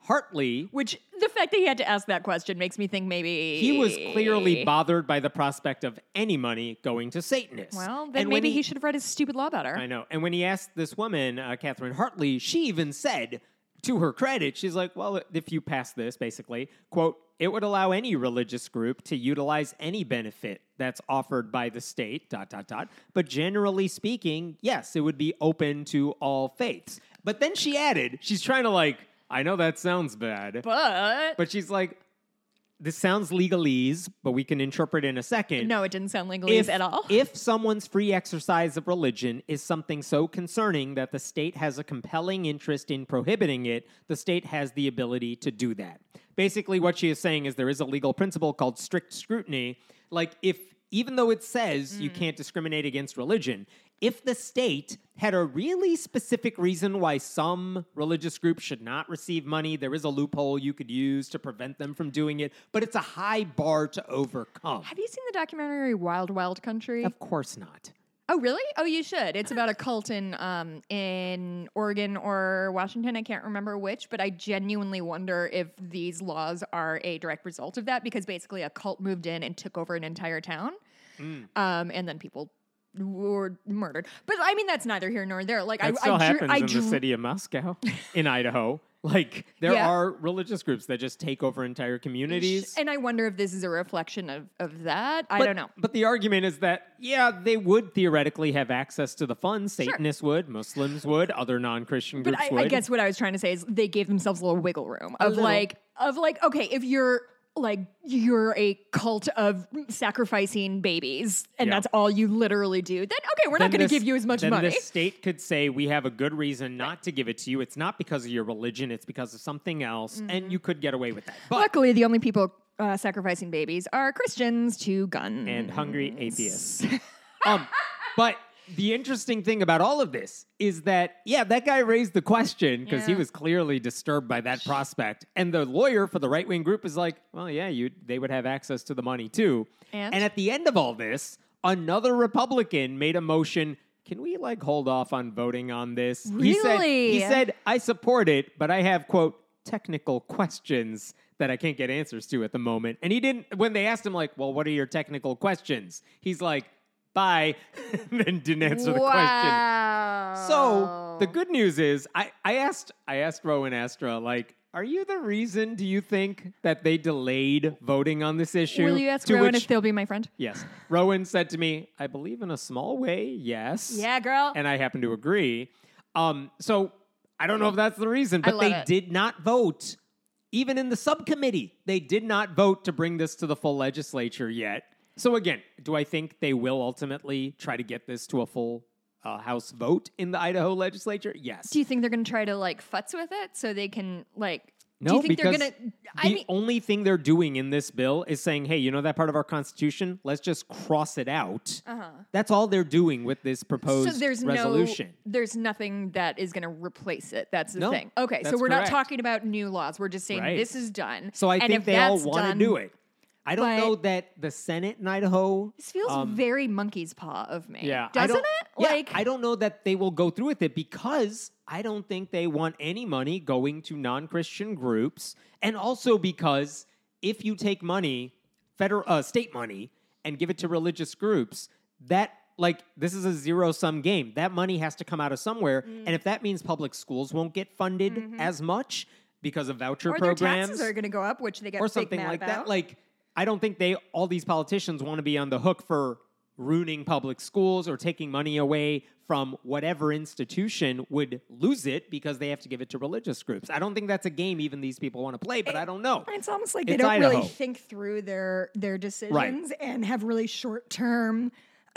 A: Hartley.
B: Which the fact that he had to ask that question makes me think maybe
A: He was clearly bothered by the prospect of any money going to Satanists.
B: Well, then
A: And when
B: maybe he, should have read his stupid law better.
A: I know. And when he asked this woman, uh, Catherine Hartley, she even said, to her credit, she's like, well, if you pass this, basically, quote, it would allow any religious group to utilize any benefit that's offered by the state, dot, dot, dot. But generally speaking, yes, it would be open to all faiths. But then she added, she's trying to like, I know that sounds bad.
B: But
A: But she's like, this sounds legalese, but we can interpret in a second.
B: no, it didn't sound legalese
A: If,
B: at all.
A: if someone's free exercise of religion is something so concerning that the state has a compelling interest in prohibiting it, the state has the ability to do that. Basically, what she is saying is there is a legal principle called strict scrutiny. Like, if even though it says
B: Mm.
A: you can't discriminate against religion, if the state had a really specific reason why some religious groups should not receive money, there is a loophole you could use to prevent them from doing it, but it's a high bar to overcome.
B: Have you seen the documentary Wild Wild Country?
A: Of course not.
B: Oh, really? Oh, you should. It's about a cult in um in Oregon or Washington. I can't remember which, but I genuinely wonder if these laws are a direct result of that, because basically a cult moved in and took over an entire town,
A: Mm.
B: um, and then people were murdered. But I mean, that's neither here nor there. Like
A: That
B: I,
A: still
B: I,
A: happens
B: drew, I
A: in
B: drew,
A: the city of Moscow, in Idaho. Like, there
B: Yeah.
A: are religious groups that just take over entire communities.
B: and I wonder if this is a reflection of of that. I
A: But-
B: don't know.
A: But the argument is that, yeah, they would theoretically have access to the funds. Satanists would, Muslims would, other non-Christian
B: But
A: groups
B: I,
A: would.
B: I guess what I was trying to say is they gave themselves a little wiggle room of
A: little.
B: like of like okay, if you're like you're a cult of sacrificing babies and
A: Yeah.
B: that's all you literally do, then okay, we're
A: Then
B: not going to
A: this-
B: give you as much
A: then
B: money.
A: the state could say, we have a good reason not to give it to you. It's not because of your religion. It's because of something else.
B: Mm-hmm.
A: And you could get away with that. But
B: Luckily, the only people uh, sacrificing babies are Christians to guns
A: and hungry atheists. um, but the interesting thing about all of this is that, yeah, that guy raised the question because he
B: Yeah.
A: was clearly disturbed by that prospect. And the lawyer for the right-wing group is like, well, yeah, you they would have access to the money too.
B: And?
A: at the end of all this, another Republican made a motion. Can we like hold off on voting on this? He said, he
B: Really?
A: said, I support it, but I have, quote, technical questions that I can't get answers to at the moment. And he didn't, when they asked him, like, well, what are your technical questions? He's like, bye, and then didn't answer the question.
B: wow.
A: So the good news is, I, I asked I asked Rowan Astra, like, are you the reason, do you think, that they delayed voting on this issue?
B: Will you ask
A: To
B: Rowan
A: which-
B: if they'll be my friend?
A: Yes. Rowan said to me, I believe in a small way, yes.
B: Yeah, girl.
A: And I happen to agree. Um, so I don't know if that's the reason,
B: I
A: but
B: love
A: they
B: it.
A: did not vote. Even in the subcommittee, they did not vote to bring this to the full legislature yet. So again, do I think they will ultimately try to get this to a full uh, House vote in the Idaho legislature? Yes.
B: Do you think they're going to try to like futz with it so they can like?
A: No,
B: do you think they're
A: because
B: going to? I
A: the
B: mean,
A: only thing they're doing in this bill is saying, hey, you know that part of our Constitution? Let's just cross it out.
B: uh-huh.
A: That's all they're doing with this proposed
B: So there's
A: resolution.
B: no, there's nothing that is going to replace it. That's the
A: No,
B: thing. Okay, so
A: that's
B: we're
A: correct.
B: not talking about new laws. We're just saying
A: Right.
B: this is done.
A: So I
B: And
A: think
B: if
A: they all
B: that's
A: want to
B: done-
A: do it. I don't
B: but-
A: know that the Senate in Idaho.
B: This feels
A: um,
B: very monkey's paw of me.
A: Yeah, I
B: doesn't
A: don't-
B: it?
A: Yeah,
B: Like,
A: I don't know that they will go through with it because I don't think they want any money going to non-Christian groups, and also because if you take money, federal, uh, state money, and give it to religious groups, that like this is a zero-sum game. That money has to come out of somewhere,
B: Mm.
A: and if that means public schools won't get funded as much because of voucher
B: Mm-hmm. or their
A: programs
B: taxes are going to go up, which they get
A: or
B: big
A: something
B: mad
A: like
B: about.
A: that. Like, I don't think they, all these politicians want to be on the hook for ruining public schools or taking money away from whatever institution would lose it because they have to give it to religious groups. I don't think that's a game even these people want to play, but I don't know.
B: It's almost like they
A: It's
B: don't
A: Idaho.
B: really think through their their decisions and have really short term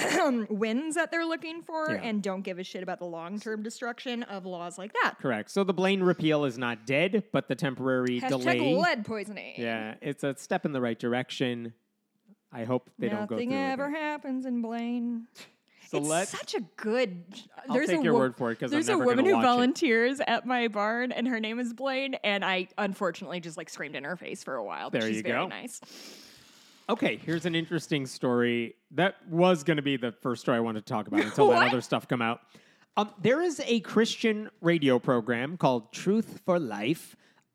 B: wins that they're looking for,
A: Yeah.
B: and don't give a shit about the long term destruction of laws like that.
A: Correct. So the Blaine repeal is not dead, but the temporary
B: Hashtag
A: delay.
B: lead poisoning.
A: Yeah, it's a step in the right direction. I hope they don't go
B: Nothing
A: through with
B: ever
A: it.
B: happens in Blaine.
A: So
B: it's
A: let's-
B: such a good.
A: I'll
B: there's
A: take
B: a
A: your
B: wo-
A: word for it 'cause I'm
B: there's a
A: never
B: woman
A: gonna
B: who
A: watch it.
B: volunteers at my barn, and her name is Blaine. And I unfortunately just like screamed in her face for a while. But
A: There
B: she's
A: you
B: very
A: go.
B: nice.
A: Okay, here's an interesting story. That was going to be the first story I wanted to talk about until that
B: What?
A: other stuff come out. Um, there is a Christian radio program called Truth for Life.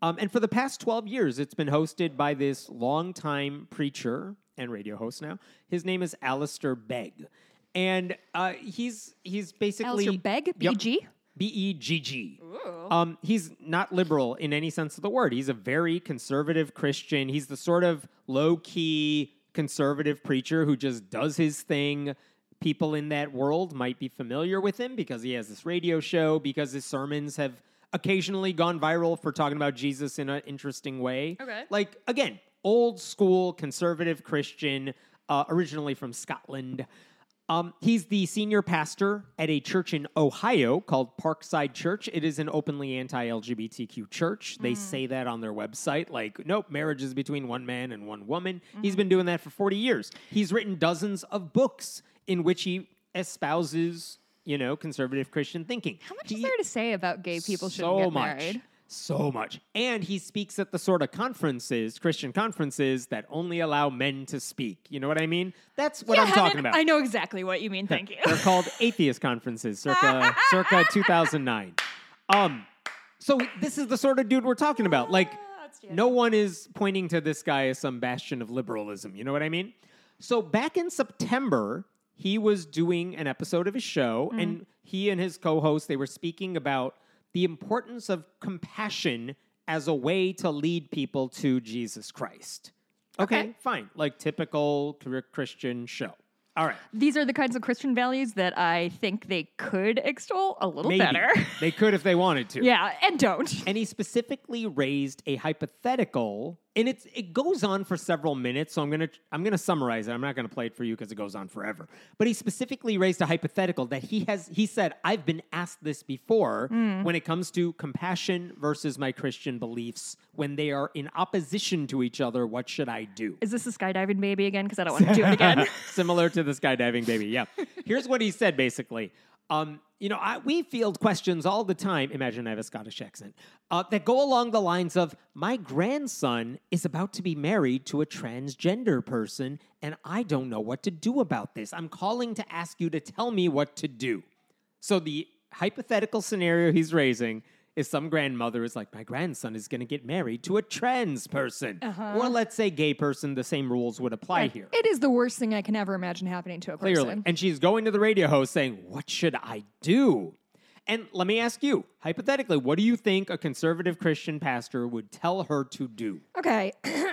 A: Um, and for the past twelve years, it's been hosted by this longtime preacher and radio host now. His name is Alistair Begg. And uh, he's he's basically...
B: Alistair Begg? B E G?
A: Yep, B E G G. Um, he's not liberal in any sense of the word. He's a very conservative Christian. He's the sort of low-key conservative preacher who just does his thing. People in that world might be familiar with him because he has this radio show, because his sermons have occasionally gone viral for talking about Jesus in an interesting way.
B: Okay.
A: Like, again, old school conservative Christian, uh, originally from Scotland. Um, he's the senior pastor at a church in Ohio called Parkside Church. It is an openly anti-L G B T Q church. They mm. say that on their website, like, nope, marriage is between one man and one woman. Mm-hmm. He's been doing that for forty years. He's written dozens of books in which he espouses, you know, conservative Christian thinking.
B: How much
A: he,
B: is there to say about gay people shouldn't
A: so
B: get
A: much.
B: married?
A: So much. And he speaks at the sort of conferences, Christian conferences, that only allow men to speak. You know what I mean? That's what
B: yeah,
A: I'm talking about.
B: I know exactly what you mean. Thank you.
A: They're called atheist conferences, circa circa two thousand nine. Um, so this is the sort of dude we're talking about. Like, no one is pointing to this guy as some bastion of liberalism. You know what I mean? So back in September, he was doing an episode of his show, mm. and he and his co-host, they were speaking about the importance of compassion as a way to lead people to Jesus Christ. Okay, okay. Fine. Like typical Christian show. All right.
B: These are the kinds of Christian values that I think they could extol a little
A: Maybe.
B: better.
A: They could if they wanted to.
B: Yeah, and don't.
A: And he specifically raised a hypothetical, and it's it goes on for several minutes, so I'm gonna I'm gonna summarize it. I'm not gonna play it for you because it goes on forever. But he specifically raised a hypothetical that he has he said, I've been asked this before mm. when it comes to compassion versus my Christian beliefs. When they are in opposition to each other, what should I do?
B: Is this a skydiving baby again? Because I don't want to do it again.
A: Similar to the skydiving baby, yeah. Here's what he said, basically. Um, you know, I, we field questions all the time, imagine I have a Scottish accent, uh, that go along the lines of, my grandson is about to be married to a transgender person, and I don't know what to do about this. I'm calling to ask you to tell me what to do. So the hypothetical scenario he's raising is some grandmother is like, my grandson is going to get married to a trans person. Uh-huh. Or let's say gay person, the same rules would apply yeah, here.
B: It is the worst thing I can ever imagine happening to a person.
A: Clearly. And she's going to the radio host saying, what should I do? And let me ask you, hypothetically, what do you think a conservative Christian pastor would tell her to do?
B: Okay.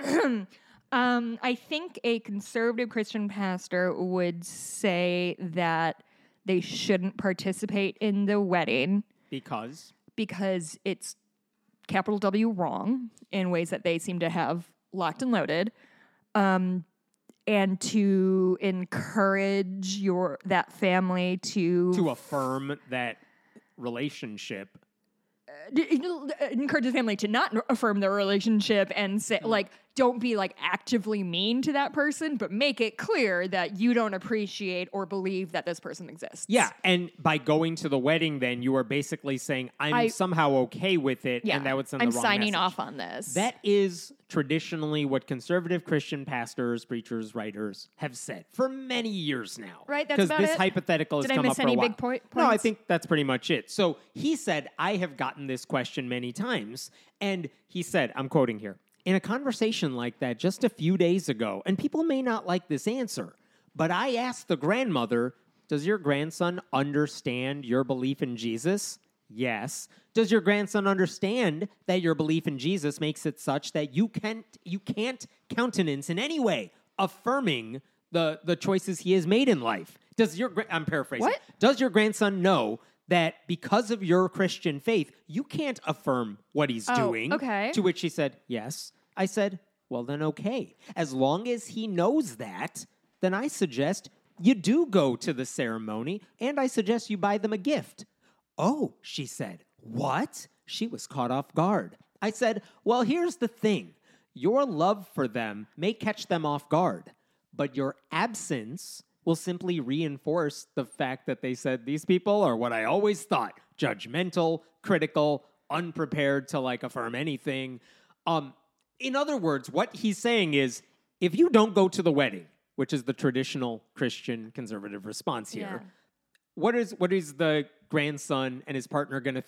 B: um, I think a conservative Christian pastor would say that they shouldn't participate in the wedding.
A: Because?
B: Because it's capital W wrong in ways that they seem to have locked and loaded, um, and to encourage your that family to
A: to affirm that relationship.
B: Uh, encourage the family to not affirm their relationship and say, mm. like, don't be like actively mean to that person, but make it clear that you don't appreciate or believe that this person exists.
A: Yeah, and by going to the wedding, then you are basically saying, I'm I, somehow okay with it,
B: yeah,
A: and that would send
B: I'm
A: the wrong
B: signing
A: message.
B: off on this.
A: That is traditionally what conservative Christian pastors, preachers, writers have said for many years now.
B: Right, that's about it?
A: Because this hypothetical
B: Did
A: has
B: I
A: come
B: miss
A: up for
B: any
A: a while.
B: Big point,
A: no, I think that's pretty much it. So he said, I have gotten this question many times, and he said, I'm quoting here, in a conversation like that just a few days ago, and people may not like this answer, but I asked the grandmother, does your grandson understand your belief in Jesus? Yes. Does your grandson understand that your belief in Jesus makes it such that you can't you can't countenance in any way affirming the, the choices he has made in life? Does your gra- I'm paraphrasing.
B: What?
A: Does your grandson know that because of your Christian faith, you can't affirm what he's
B: oh,
A: doing?
B: Okay.
A: To which he said, yes. I said, well, then okay. As long as he knows that, then I suggest you do go to the ceremony, and I suggest you buy them a gift. Oh, she said, what? She was caught off guard. I said, well, here's the thing. Your love for them may catch them off guard, but your absence will simply reinforce the fact that they said these people are what I always thought, judgmental, critical, unprepared to like affirm anything. Um, in other words, what he's saying is, if you don't go to the wedding, which is the traditional Christian conservative response here,
B: yeah.
A: what is what is the grandson and his partner going to think?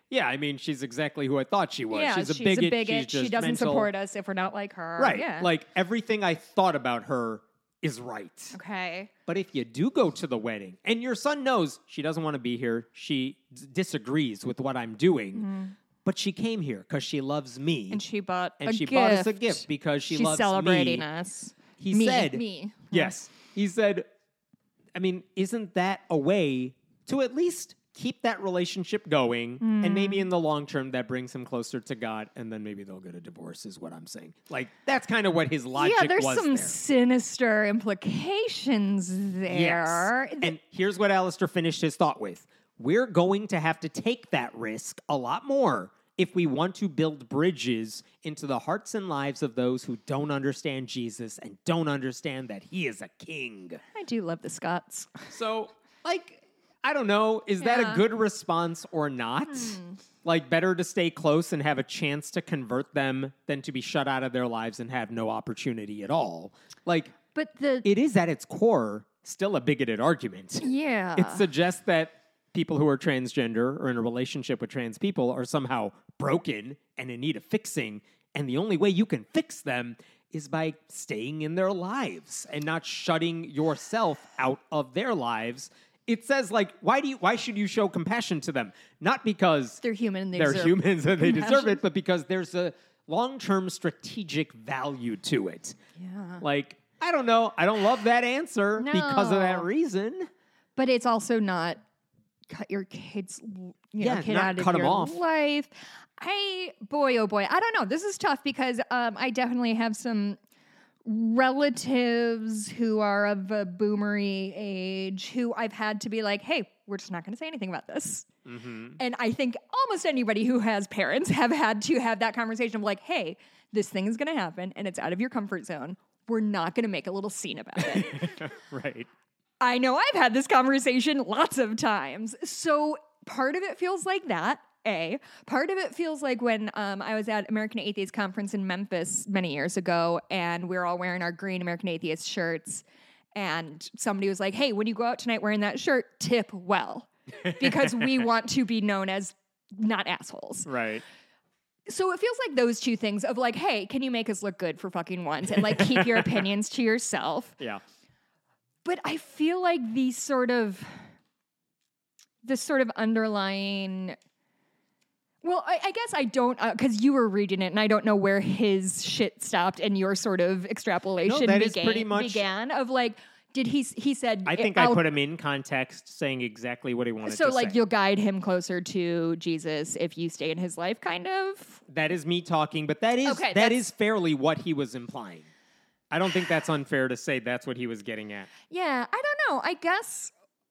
A: Yeah, I mean, she's exactly who I thought she was.
B: Yeah,
A: she's a bigot. She's just
B: she doesn't
A: mental.
B: support us if we're not like her.
A: Right.
B: Yeah.
A: Like, everything I thought about her is right.
B: Okay.
A: But if you do go to the wedding and your son knows she doesn't want to be here, she d- disagrees with what I'm doing,
B: Mm-hmm.
A: but she came here because she loves me.
B: And she bought
A: and
B: a
A: she
B: gift.
A: bought us a gift because she
B: She's
A: loves
B: celebrating
A: me.
B: us.
A: He
B: me,
A: said,
B: me.
A: yes, he said, I mean, isn't that a way to at least keep that relationship going?
B: Mm.
A: And maybe in the long term, that brings him closer to God, and then maybe they'll get a divorce, is what I'm saying. Like, that's kind of what his logic
B: Yeah, there's
A: was
B: some
A: there.
B: sinister implications there.
A: Yes. And here's what Alistair finished his thought with. We're going to have to take that risk a lot more if we want to build bridges into the hearts and lives of those who don't understand Jesus and don't understand that he is a king.
B: I do love the Scots.
A: So, like, I don't know, is that
B: Yeah.
A: a good response or not? Like, better to stay close and have a chance to convert them than to be shut out of their lives and have no opportunity at all. Like,
B: But the
A: it is at its core still a bigoted argument.
B: yeah.
A: It suggests that people who are transgender or in a relationship with trans people are somehow broken and in need of fixing. And the only way you can fix them is by staying in their lives and not shutting yourself out of their lives. It says, like, why do you why should you show compassion to them? Not because
B: they're human and they
A: they're
B: deserve
A: humans and they deserve
B: compassion.
A: it, but because there's a long-term strategic value to it.
B: Yeah.
A: Like, I don't know. I don't love that answer because of that
B: No.
A: reason.
B: But it's also not cut your kids, you
A: Yeah,
B: know, kid
A: not
B: out of
A: cut 'em
B: your
A: off.
B: life. I, boy, oh boy, I don't know. This is tough because um, I definitely have some relatives who are of a boomery age who I've had to be like, hey, we're just not going to say anything about this.
A: Mm-hmm.
B: And I think almost anybody who has parents have had to have that conversation of like, hey, this thing is going to happen and it's out of your comfort zone. We're not going to make a little scene about it.
A: Right.
B: I know I've had this conversation lots of times. So part of it feels like that, A. Part of it feels like when um, I was at American Atheist Conference in Memphis many years ago, and we were all wearing our green American Atheist shirts, and somebody was like, hey, when you go out tonight wearing that shirt, tip well, because we want to be known as not assholes.
A: Right.
B: So it feels like those two things of like, hey, can you make us look good for fucking once? And like keep your opinions to yourself.
A: Yeah.
B: But I feel like these sort of, this sort of underlying, well, I, I guess I don't, because uh, you were reading it and I don't know where his shit stopped and your sort of extrapolation
A: No, that is
B: began,
A: pretty much-
B: began of like, did he, he said,
A: I think
B: I'll-
A: I put him in context saying exactly what he wanted
B: so
A: to
B: like
A: say.
B: you'll guide him closer to Jesus if you stay in his life, kind of?
A: That is me talking, but that is
B: Okay,
A: that
B: that's-
A: is fairly what he was implying. I don't think that's unfair to say that's what he was getting at.
B: Yeah, I don't know. I guess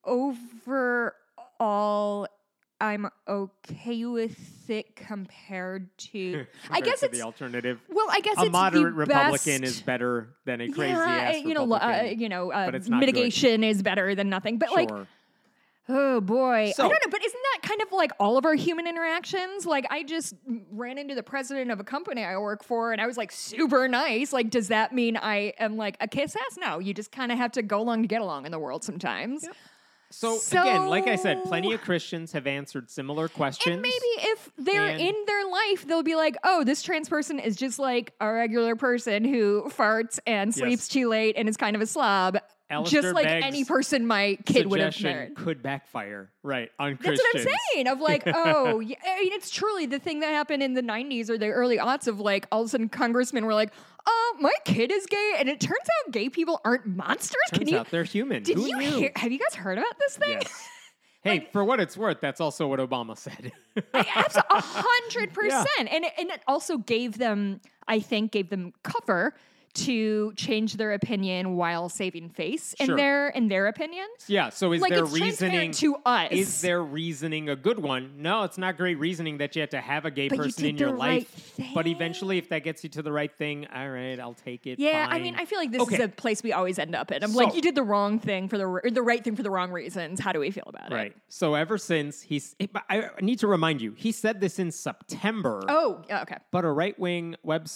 B: overall, I'm okay with it compared to. I
A: compared
B: guess
A: to
B: it's
A: the alternative.
B: well. I guess
A: A
B: it's
A: moderate
B: the
A: Republican
B: best,
A: is better than a crazy
B: yeah,
A: ass
B: you know, lo- uh,
A: Republican.
B: you know, uh,
A: but it's not good.
B: mitigation is better than nothing. But like,
A: Sure.
B: oh boy,
A: So-
B: I don't know. But isn't that kind of like all of our human interactions? Like, I just ran into the president of a company I work for, and I was like super nice. Like, does that mean I am like a kiss ass? No, you just kind of have to go along to get along in the world sometimes.
A: So, again, like I said,
B: So-
A: plenty of Christians have answered similar questions.
B: And maybe if they're
A: And-
B: in their life, they'll be like, oh, this trans person is just like a regular person who farts and sleeps
A: Yes.
B: too late and is kind of a slob.
A: Alistair
B: just like
A: Begg's
B: any person my kid would have
A: suggestion
B: married.
A: could backfire, right, on
B: That's
A: Christians.
B: what I'm saying. Of like, oh, yeah, I mean, it's truly the thing that happened in the nineties or the early aughts of like, all of a sudden congressmen were like, oh, my kid is gay. And it turns out gay people aren't monsters.
A: Turns
B: Can you,
A: out they're human.
B: did
A: Who
B: you
A: knew?
B: hear, have you guys heard about this thing?
A: Yes. Hey, for what it's worth, that's also what Obama said.
B: Absolutely, a hundred percent, and it, and it also gave them, I think, gave them cover to change their opinion while saving face in
A: Sure.
B: their in their opinions.
A: Yeah. So is
B: Like
A: their
B: it's
A: reasoning
B: transparent to us.
A: Is their reasoning a good one? No, it's not great reasoning that you have to have a gay
B: But you
A: person
B: did
A: in your
B: the right
A: life. But
B: thing.
A: eventually, if that gets you to the right thing, all right, I'll take it.
B: Yeah, I
A: fine.
B: mean, I feel like this
A: Okay.
B: is a place we always end up in. I'm
A: So-
B: like, you did the wrong thing for the or the right thing for the wrong reasons. How do we feel about it?
A: Right. So ever since he's, I need to remind you, he said this in September.
B: Oh, yeah, okay.
A: But a right wing website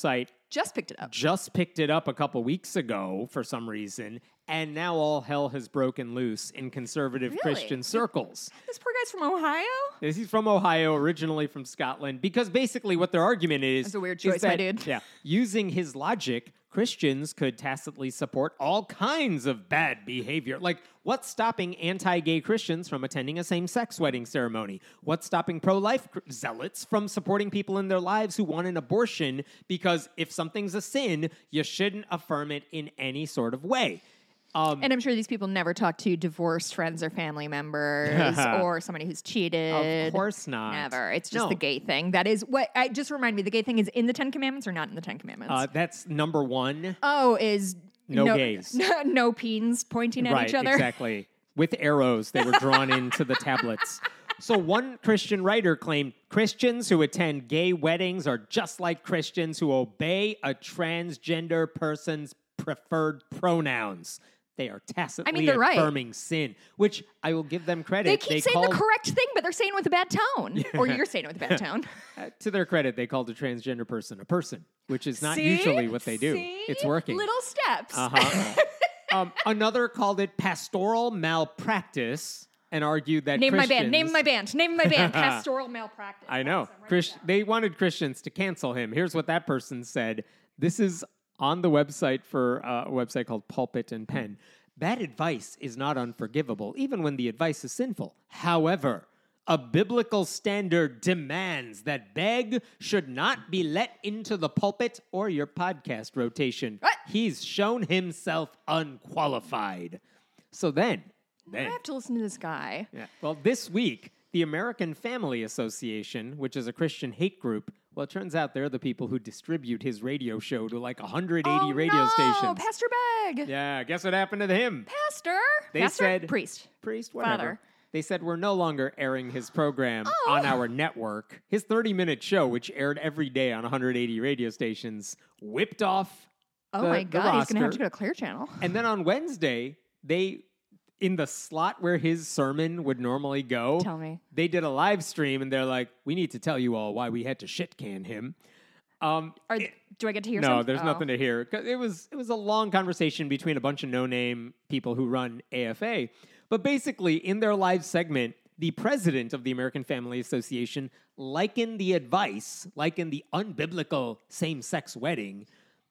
B: Just picked it up.
A: just picked it up a couple weeks ago for some reason, and now all hell has broken loose in conservative
B: Really?
A: Christian circles.
B: This poor guy's from Ohio?
A: This- He's from Ohio, originally from Scotland, because basically what their argument is...
B: That's a weird
A: is
B: choice, my
A: that,
B: dude.
A: Yeah, using his logic, Christians could tacitly support all kinds of bad behavior. Like, what's stopping anti-gay Christians from attending a same-sex wedding ceremony? What's stopping pro-life cr- zealots from supporting people in their lives who want an abortion? Because if something's a sin, you shouldn't affirm it in any sort of way. Um,
B: And I'm sure these people never talk to divorced friends or family members or somebody who's cheated.
A: Of course not.
B: Never. It's just
A: No.
B: the gay thing. That is what I just remind me. The gay thing is in the Ten Commandments or not in the Ten Commandments?
A: uh, that's number one.
B: oh, is
A: No gays.
B: No, no peens pointing at
A: Right,
B: each other.
A: exactly. With arrows, they were drawn into the tablets. So one Christian writer claimed Christians who attend gay weddings are just like Christians who obey a transgender person's preferred pronouns. They are tacitly
B: they're right.
A: affirming sin, which I will give them credit.
B: They keep saying
A: called,
B: the correct thing, but they're saying it with a bad tone. Or you're saying it with a bad tone.
A: uh, to their credit, they called a transgender person a person, which is not
B: See?
A: usually what they do.
B: See?
A: It's working.
B: Little steps.
A: Uh-huh. um, another called it pastoral malpractice and argued that
B: Name my band.
A: Christians-
B: Name my band. Name my band. Pastoral malpractice.
A: I know.
B: Awesome. Write it
A: Chris,
B: down.
A: they wanted Christians to cancel him. Here's what that person said. This is on the website for uh, a website called Pulpit and Pen. Bad advice is not unforgivable, even when the advice is sinful. However, a biblical standard demands that beg should not be let into the pulpit or your podcast rotation.
B: What?
A: He's shown himself unqualified. So then,
B: I
A: then
B: have to listen to this guy.
A: yeah. Well, this week, the American Family Association, which is a Christian hate group, well, it turns out they're the people who distribute his radio show to like one hundred eighty
B: oh,
A: radio
B: no,
A: stations.
B: Pastor Beg.
A: Yeah, guess what happened to him?
B: Pastor.
A: They
B: Pastor?
A: said-
B: Priest.
A: Priest, whatever.
B: Father.
A: They said we're no longer airing his program
B: Oh.
A: on our network. His thirty-minute show, which aired every day on one hundred eighty radio stations, whipped off
B: Oh
A: the-
B: my
A: the
B: God, he's going to have
A: roster.
B: to go to Clear Channel.
A: And then on Wednesday, they, in the slot where his sermon would normally go,
B: Tell me.
A: they did a live stream and they're like, we need to tell you all why we had to shit can him. Um,
B: Are,
A: it-
B: do I get to hear
A: no,
B: some?
A: there's
B: Oh.
A: nothing to hear. 'Cause It was it was a long conversation between a bunch of no-name people who run A F A. But basically, in their live segment, the president of the American Family Association likened the advice, likened the unbiblical same-sex wedding,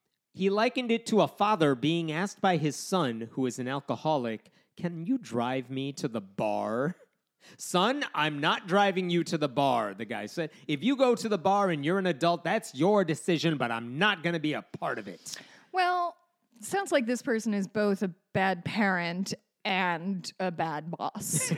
A: he likened it to a father being asked by his son, who is an alcoholic, can you drive me to the bar? Son, I'm not driving you to the bar, the guy said. If you go to the bar and you're an adult, that's your decision, but I'm not going to be a part of it.
B: Well, sounds like this person is both a bad parent and a bad boss.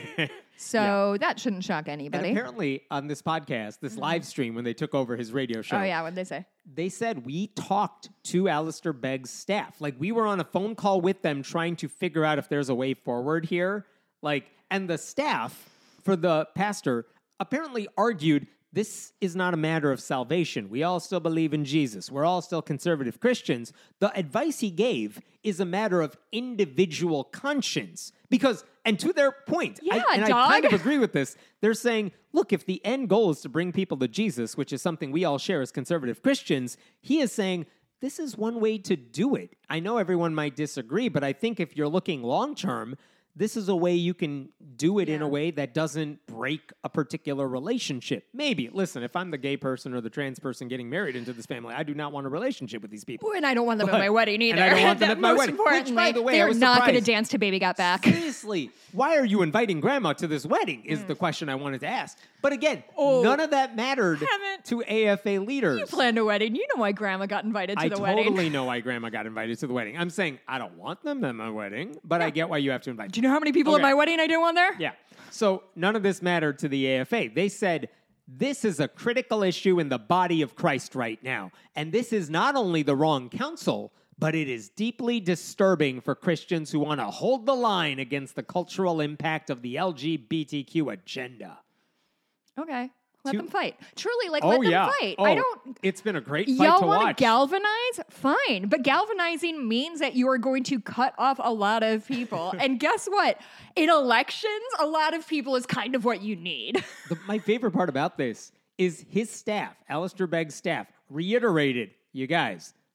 B: So that shouldn't shock
A: And
B: anybody.
A: apparently, on this podcast, this live stream, when they took over his radio show,
B: Oh, yeah. What'd they say?
A: they said we talked to Alistair Begg's staff. Like, we were on a phone call with them trying to figure out if there's a way forward here. Like, and the staff for the pastor apparently argued this is not a matter of salvation. We all still believe in Jesus. We're all still conservative Christians. The advice he gave is a matter of individual conscience. Because, and to their point, I,
B: Yeah,
A: and I
B: dog.
A: kind of agree with this, they're saying, look, if the end goal is to bring people to Jesus, which is something we all share as conservative Christians, he is saying, this is one way to do it. I know everyone might disagree, but I think if you're looking long term, this is a way you can do it in a
B: Yeah.
A: way that doesn't break a particular relationship. Maybe, listen, if I'm the gay person or the trans person getting married into this family, I do not want a relationship with these people.
B: Oh, and I don't want them at
A: But-
B: my wedding either.
A: and I don't want them
B: That
A: at my
B: most
A: wedding. Which, by
B: importantly,
A: the way, I
B: they're
A: was
B: not going to
A: surprised.
B: dance to Baby Got Back.
A: Seriously, why are you inviting grandma to this wedding is the question I wanted to ask. But again, none of that mattered
B: Haven't
A: to A F A leaders.
B: You planned a wedding. You know why Grandma got invited to
A: I
B: the
A: totally
B: wedding.
A: know why grandma got invited to the wedding. I'm saying I don't want them at my wedding, but I get why you have to invite
B: Do
A: them.
B: you know how many people
A: Okay.
B: at my wedding I didn't want there?
A: Yeah. So none of this mattered to the A F A. They said, this is a critical issue in the body of Christ right now. And this is not only the wrong counsel, but it is deeply disturbing for Christians who want to hold the line against the cultural impact of the L G B T Q agenda.
B: Okay. Let
A: Two-
B: them fight. Truly, like,
A: Oh,
B: let them
A: yeah.
B: fight.
A: Oh,
B: I don't.
A: It's been a great fight
B: Y'all
A: to
B: want
A: watch.
B: to galvanize? Fine. But galvanizing means that you are going to cut off a lot of people. And guess what? In elections, a lot of people is kind of what you need.
A: The, my favorite part about this is his staff, Alistair Begg's staff, reiterated, you guys,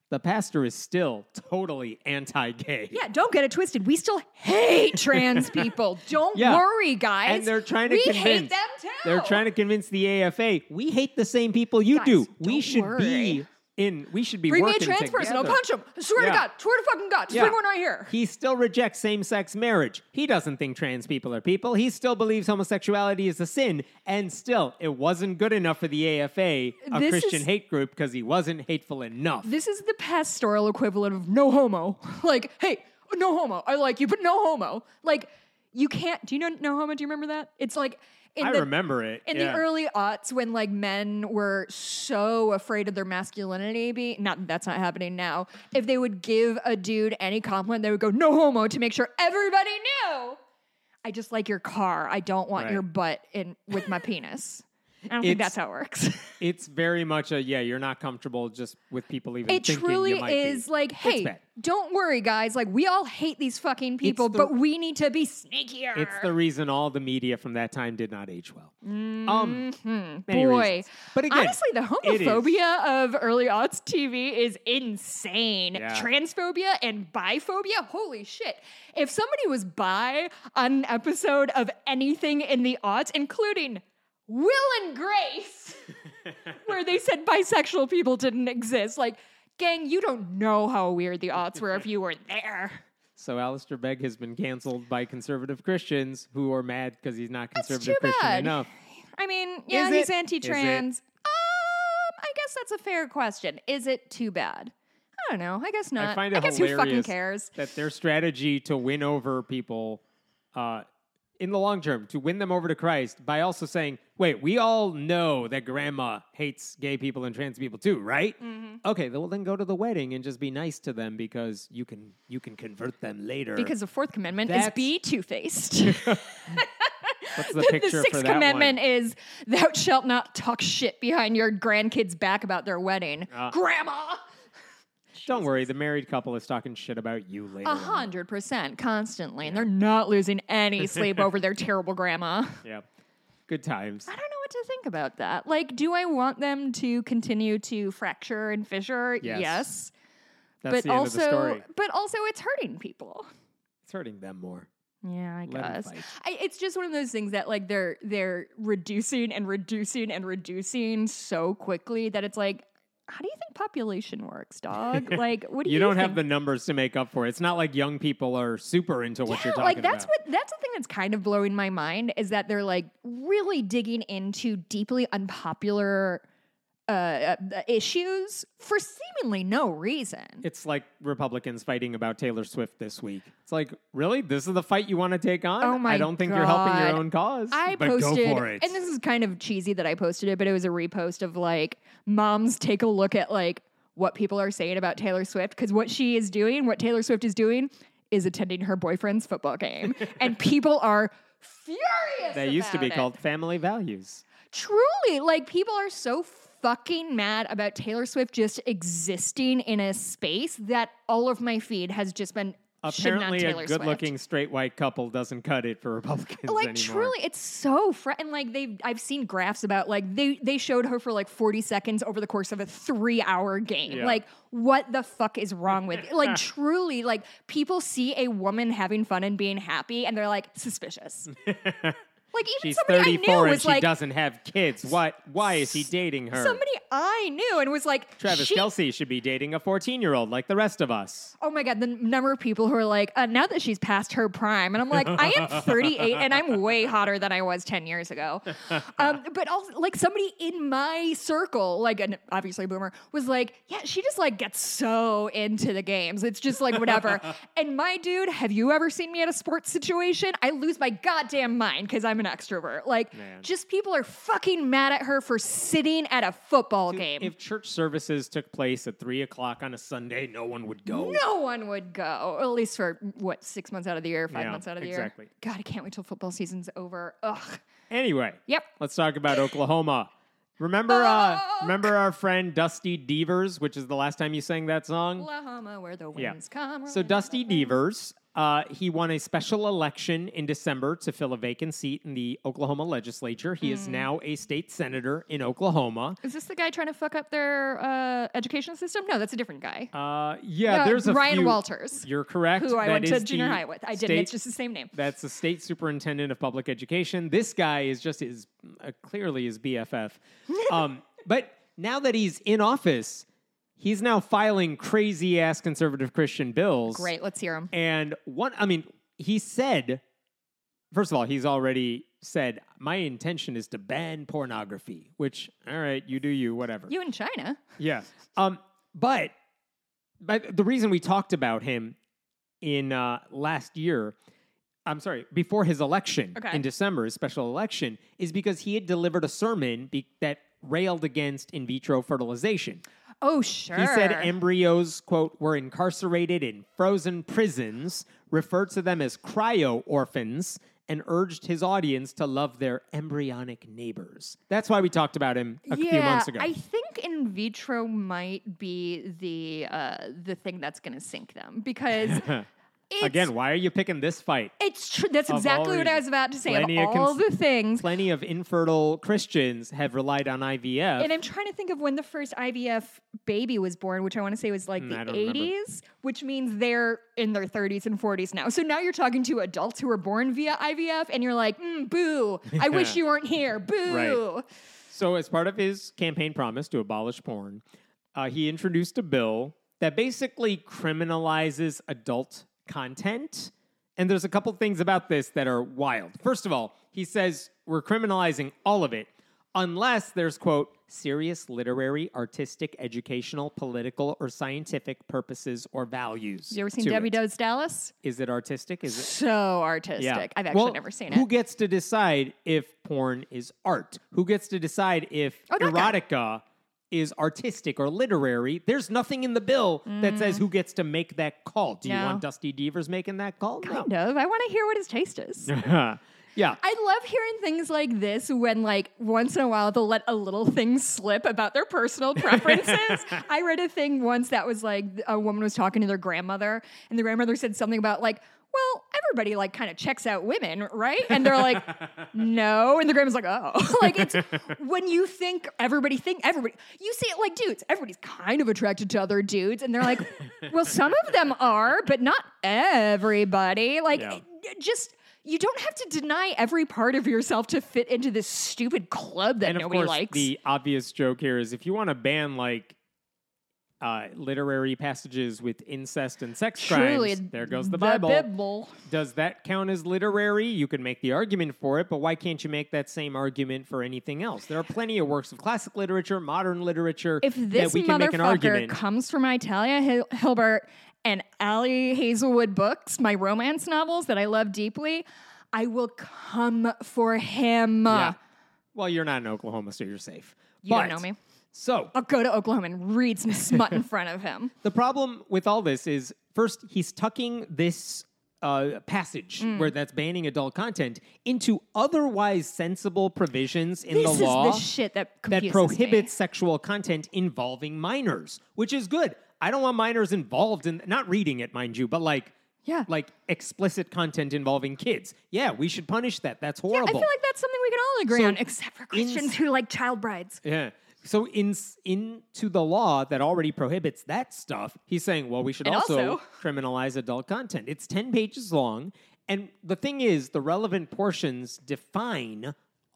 A: the pastor is still totally anti-gay.
B: Yeah, don't get it twisted. We still hate trans people. Don't
A: Yeah.
B: worry, guys.
A: And they're trying to
B: we
A: convince.
B: hate them too.
A: They're trying to convince the A F A. We hate the same people you
B: Guys,
A: do.
B: don't
A: We should
B: worry.
A: be in. We should be
B: Bring me a
A: working
B: trans person. I'll
A: together.
B: punch him. I swear
A: Yeah.
B: to God. Swear to fucking God. Just
A: Yeah.
B: bring one right here.
A: He still rejects same-sex marriage. He doesn't think trans people are people. He still believes homosexuality is a sin. And still, it wasn't good enough for the A F A, a
B: This
A: Christian
B: is-
A: hate group, because he wasn't hateful enough.
B: This is the pastoral equivalent of no homo. Like, hey, no homo. I like you, but no homo. Like, you can't. Do you know no homo? Do you remember that? It's like in
A: I
B: the,
A: remember it.
B: in
A: yeah.
B: the early aughts when like men were so afraid of their masculinity being not that's not happening now. If they would give a dude any compliment, they would go no homo to make sure everybody knew. I just like your car. I don't want
A: Right.
B: your butt in with my penis. I don't think
A: It's-
B: that's how it works.
A: It's very much a, yeah, you're not comfortable just with people even
B: It
A: thinking
B: truly
A: you might
B: is
A: be.
B: like, hey,
A: bad.
B: don't worry, guys. Like, we all hate these fucking people,
A: the-
B: but we need to be sneakier.
A: It's the reason all the media from that time did not age well. Um, many
B: Boy.
A: reasons. But again,
B: Honestly, the
A: it is.
B: homophobia of early aughts T V is insane.
A: Yeah.
B: Transphobia and biphobia, holy shit. If somebody was bi on an episode of anything in the aughts, including Will and Grace, where they said bisexual people didn't exist, like, gang, you don't know how weird the aughts were if you were there.
A: So Alistair Begg has been canceled by conservative Christians who are mad because he's not
B: That's
A: conservative
B: too
A: Christian
B: bad.
A: enough.
B: I mean, yeah,
A: Is
B: he's
A: it?
B: anti-trans. Um, I guess that's a fair question. Is it too bad? I don't know. I guess not.
A: I find it
B: guess who fucking
A: hilarious
B: cares?
A: that their strategy to win over people uh, in the long term, to win them over to Christ by also saying, wait, we all know that grandma hates gay people and trans people too, right?
B: Mm-hmm.
A: Okay, well then go to the wedding and just be nice to them because you can you can convert them later.
B: Because the fourth commandment is
A: That's-
B: be two-faced.
A: What's the
B: the
A: picture
B: sixth
A: for that
B: commandment
A: one?
B: is thou shalt not talk shit behind your grandkid's back about their wedding.
A: Uh,
B: Grandma!
A: Don't worry, the married couple is talking shit about you later.
B: A
A: on.
B: hundred percent, constantly. And they're not losing any sleep over their terrible grandma.
A: Yeah. Good times.
B: I don't know what to think about that. Like, do I want them to continue to fracture and fissure?
A: Yes. That's
B: but
A: the end
B: also,
A: of the story.
B: but also, it's hurting people.
A: It's hurting them more.
B: Yeah, I
A: Let 'em
B: guess.
A: fight.
B: I, it's just one of those things that like they're they're reducing and reducing and reducing so quickly that it's like, how do you think population works, dog? Like, what do you?
A: You don't
B: think?
A: have the numbers to make up for it. It's not like young people are super into what
B: Yeah,
A: you're talking
B: like that's
A: about.
B: what that's the thing that's kind of blowing my mind is that they're like really digging into deeply unpopular uh, uh, issues for seemingly no reason.
A: It's like Republicans fighting about Taylor Swift this week. It's like, really? This is the fight you want to take on?
B: Oh my
A: I don't think you're helping your
B: God.
A: own cause.
B: I
A: but
B: posted,
A: go for it.
B: and this is kind of cheesy that I posted it, but it was a repost of like, moms take a look at like what people are saying about Taylor Swift because what she is doing, what Taylor Swift is doing, is attending her boyfriend's football game, and people are furious.
A: That used to be
B: about it.
A: called family values.
B: Truly, like people are so fucking mad about Taylor Swift just existing in a space that all of my feed has just been shitting on
A: Apparently,
B: Taylor
A: a
B: Swift.
A: good-looking straight white couple doesn't cut it for Republicans
B: Like
A: anymore.
B: truly, it's so fr- and like they, I've seen graphs about like they they showed her for like forty seconds over the course of a three hour game.
A: Yeah.
B: Like what the fuck is wrong with like truly like people see a woman having fun and being happy and they're like suspicious. Like even
A: She's
B: somebody I
A: thirty-four
B: knew
A: and
B: was
A: she
B: like
A: doesn't have kids. What? Why is he dating her?
B: somebody I knew and was like
A: Travis
B: she
A: Kelce should be dating a fourteen-year-old like the rest of us.
B: Oh my God, the number of people who are like, uh, now that she's past her prime. And I'm like, I am thirty-eight and I'm way hotter than I was ten years ago. Um, but also, like, somebody in my circle, like, an obviously a boomer, was like, yeah, she just, like, gets so into the games. It's just, like, whatever. And my dude, have you ever seen me at a sports situation? I lose my goddamn mind because I'm an extrovert. Like,
A: Man.
B: just people are fucking mad at her for sitting at a football game.
A: If church services took place at three o'clock on a Sunday, no one would go.
B: No one would go, or at least for what six months out of the year, five
A: Yeah,
B: months out of the
A: exactly.
B: year. God, I can't wait till football season's over. Ugh.
A: Anyway,
B: Yep.
A: let's talk about Oklahoma. Remember, uh,
B: Oh.
A: remember our friend Dusty Devers, which is the last time you sang that song.
B: Oklahoma, where the
A: Yeah.
B: winds come.
A: So Dusty Devers Uh, he won a special election in December to fill a vacant seat in the Oklahoma legislature. He mm. is now a state senator in Oklahoma.
B: Is this the guy trying to fuck up their uh, education system? No, that's a different guy.
A: Uh, yeah,
B: no,
A: there's a
B: Ryan
A: few,
B: Walters.
A: You're correct.
B: Who I
A: that
B: went to
A: is
B: junior high with. I
A: state,
B: didn't. It's just the same name.
A: That's the state superintendent of public education. This guy is just his, uh, clearly his B F F. um, but now that he's in office, he's now filing crazy-ass conservative Christian bills.
B: Great, let's hear him.
A: And one, I mean, he said, first of all, he's already said, my intention is to ban pornography, which, all right, you do you, whatever.
B: You in China.
A: Yeah. Um, but, but the reason we talked about him in uh, last year, I'm sorry, before his election
B: okay.
A: in December, his special election, is because he had delivered a sermon be- that railed against in vitro fertilization.
B: Oh, sure.
A: He said embryos, quote, were incarcerated in frozen prisons, referred to them as cryo-orphans, and urged his audience to love their embryonic neighbors. That's why we talked about him a
B: yeah,
A: few months ago.
B: I think in vitro might be the uh, the thing that's going to sink them because... It's,
A: Again, why are you picking this fight?
B: It's true. That's exactly what I was about to say.
A: Plenty
B: of all
A: of cons-
B: the things.
A: Plenty of infertile Christians have relied on I V F.
B: And I'm trying to think of when the first I V F baby was born, which I want to say was like
A: Mm, I
B: the
A: don't
B: eighties,
A: remember.
B: which means they're in their thirties and forties now. So now you're talking to adults who were born via I V F, and you're like, mm, boo, I wish you weren't here, boo.
A: Right. So as part of his campaign promise to abolish porn, uh, he introduced a bill that basically criminalizes adult content. And there's a couple things about this that are wild. First of all, he says we're criminalizing all of it unless there's, quote, serious literary, artistic, educational, political, or scientific purposes or values.
B: You ever seen
A: to
B: Debbie
A: it.
B: Does Dallas?
A: Is it artistic? Is it?
B: So artistic.
A: Yeah.
B: I've actually
A: well,
B: never seen
A: Who
B: it.
A: gets to decide if porn is art? Who gets to decide if
B: Oh, that guy.
A: erotica is artistic or literary? There's nothing in the bill that
B: Mm.
A: says who gets to make that call. Do you
B: No.
A: want Dusty Devers making that call?
B: Kind of. I want to hear what his taste is.
A: No. Yeah.
B: I love hearing things like this when, like, once in a while they'll let a little thing slip about their personal preferences. I read a thing once that was like a woman was talking to their grandmother, and the grandmother said something about, like, well, everybody, like, kind of checks out women, right? And they're like, no. And the grandma's like, oh. Like, it's when you think everybody think everybody, you see it like dudes. Everybody's kind of attracted to other dudes. And they're like, well, some of them are, but not everybody. Like,
A: Yeah.
B: it, just... You don't have to deny every part of yourself to fit into this stupid club that
A: And of
B: nobody
A: course,
B: likes.
A: the obvious joke here is if you want to ban, like, uh, literary passages with incest and sex
B: Truly,
A: crimes, there goes the,
B: the
A: Bible.
B: Bible.
A: Does that count as literary? You can make the argument for it, but why can't you make that same argument for anything else? There are plenty of works of classic literature, modern literature,
B: If this
A: that we can make an
B: motherfucker
A: argument.
B: comes from Italia Hil- Hilbert and Allie Hazelwood books, my romance novels that I love deeply, I will come for him.
A: Yeah. Well, you're not in Oklahoma, so you're safe.
B: You
A: But-
B: don't know me.
A: So,
B: I'll go to Oklahoma and read some smut in front of him.
A: the problem with all this is, first, he's tucking this uh, passage
B: Mm.
A: where that's banning adult content into otherwise sensible provisions in
B: This
A: the law
B: is the shit that
A: that
B: confuses
A: prohibits
B: me.
A: sexual content involving minors, which is good. I don't want minors involved in, not reading it, mind you, but like,
B: Yeah.
A: like explicit content involving kids. Yeah, we should punish that. That's
B: Yeah, I
A: horrible.
B: feel like that's something we can all agree
A: So
B: on, except for Christians
A: in-
B: who like child brides.
A: Yeah. So in into the law that already prohibits that stuff, he's saying, well, we should
B: And
A: also,
B: also-
A: criminalize adult content. It's ten pages long, and the thing is, the relevant portions define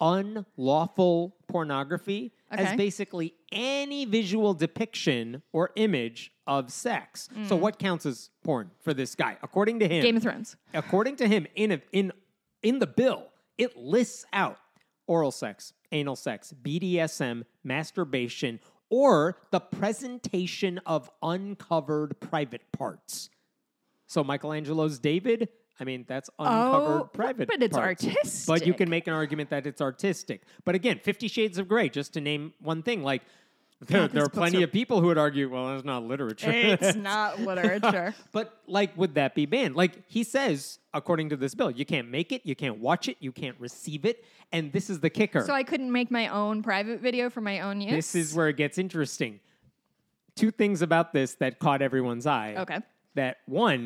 A: unlawful pornography as
B: Okay.
A: basically any visual depiction or image of sex. So what counts as porn for this guy? According to him,
B: Game of Thrones.
A: according to him, in a, in in the bill, it lists out oral sex, anal sex, B D S M, masturbation, or the presentation of uncovered private parts. So Michelangelo's David, I mean, that's uncovered
B: Oh,
A: private
B: but it's
A: parts. But you
B: artistic.
A: can make an argument that it's artistic. But again, Fifty Shades of Grey, just to name one thing, like there,
B: God,
A: there
B: these
A: are plenty
B: books are-
A: of people who would argue, well, that's not literature.
B: It's not literature.
A: But, like, would that be banned? Like, he says, according to this bill, you can't make it, you can't watch it, you can't receive it, and this is the kicker.
B: So I couldn't make my own private video for my own use?
A: This is where it gets interesting. Two things about this that caught everyone's eye.
B: Okay.
A: That, one,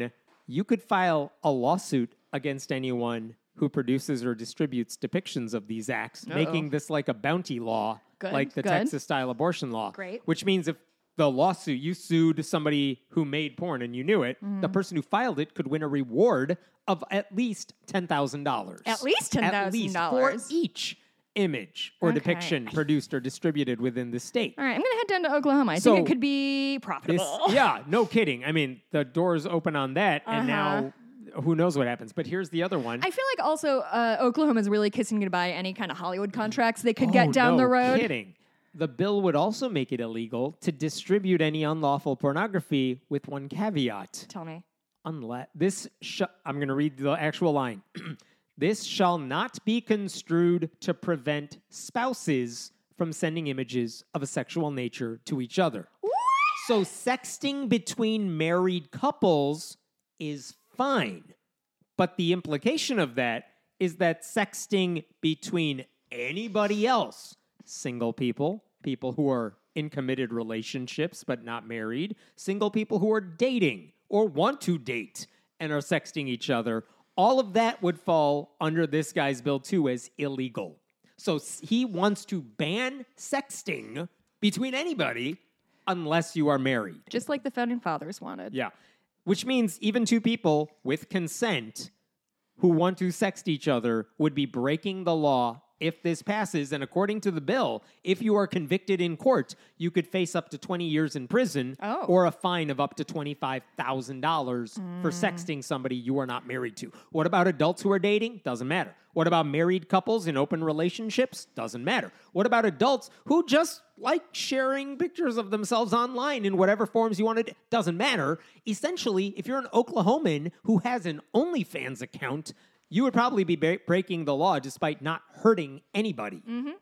A: you could file a lawsuit against anyone who produces or distributes depictions of these acts,
B: Uh-oh.
A: making this like a bounty law,
B: Good,
A: like the
B: good.
A: Texas-style abortion law.
B: Great.
A: Which means if the lawsuit, you sued somebody who made porn and you knew it,
B: Mm-hmm.
A: the person who filed it could win a reward of at least ten thousand dollars.
B: At least ten
A: At
B: thousand
A: least
B: dollars.
A: for each image or
B: Okay.
A: depiction produced or distributed within the state.
B: All right, I'm going to head down to Oklahoma. I
A: So,
B: think it could be
A: This,
B: profitable.
A: yeah, no kidding. I mean, the doors open on that, and
B: Uh-huh.
A: now who knows what happens. But here's the other one.
B: I feel like also uh, Oklahoma is really kissing goodbye any kind of Hollywood contracts they could
A: Oh,
B: get down
A: no
B: the road.
A: Kidding. The bill would also make it illegal to distribute any unlawful pornography with one caveat.
B: Tell me.
A: Unless this, sh- I'm going to read the actual line. This shall not be construed to prevent spouses from sending images of a sexual nature to each other. So sexting between married couples is fine. But the implication of that is that sexting between anybody else, single people, people who are in committed relationships but not married, single people who are dating or want to date and are sexting each other, all of that would fall under this guy's bill too as illegal. So s- he wants to ban sexting between anybody unless you are married.
B: Just like the founding fathers wanted.
A: Yeah. Which means even two people with consent who want to sext each other would be breaking the law if this passes. And according to the bill, if you are convicted in court, you could face up to twenty years in prison
B: Oh.
A: or a fine of up to twenty-five thousand dollars for sexting somebody you are not married to. What about adults who are dating? Doesn't matter. What about married couples in open relationships? Doesn't matter. What about adults who just like sharing pictures of themselves online in whatever forms you want to? Doesn't matter. Essentially, if you're an Oklahoman who has an OnlyFans account, you would probably be ba- breaking the law despite not hurting anybody.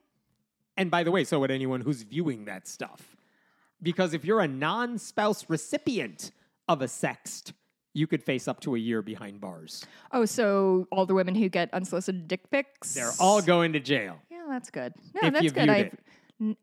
A: And by the way, so would anyone who's viewing that stuff. Because if you're a non-spouse recipient of a sext, you could face up to a year behind bars.
B: Oh, so all the women who get unsolicited dick pics?
A: They're all going to jail.
B: Yeah, that's good. No,
A: If
B: that's
A: you
B: good.
A: viewed
B: I,
A: it.
B: n-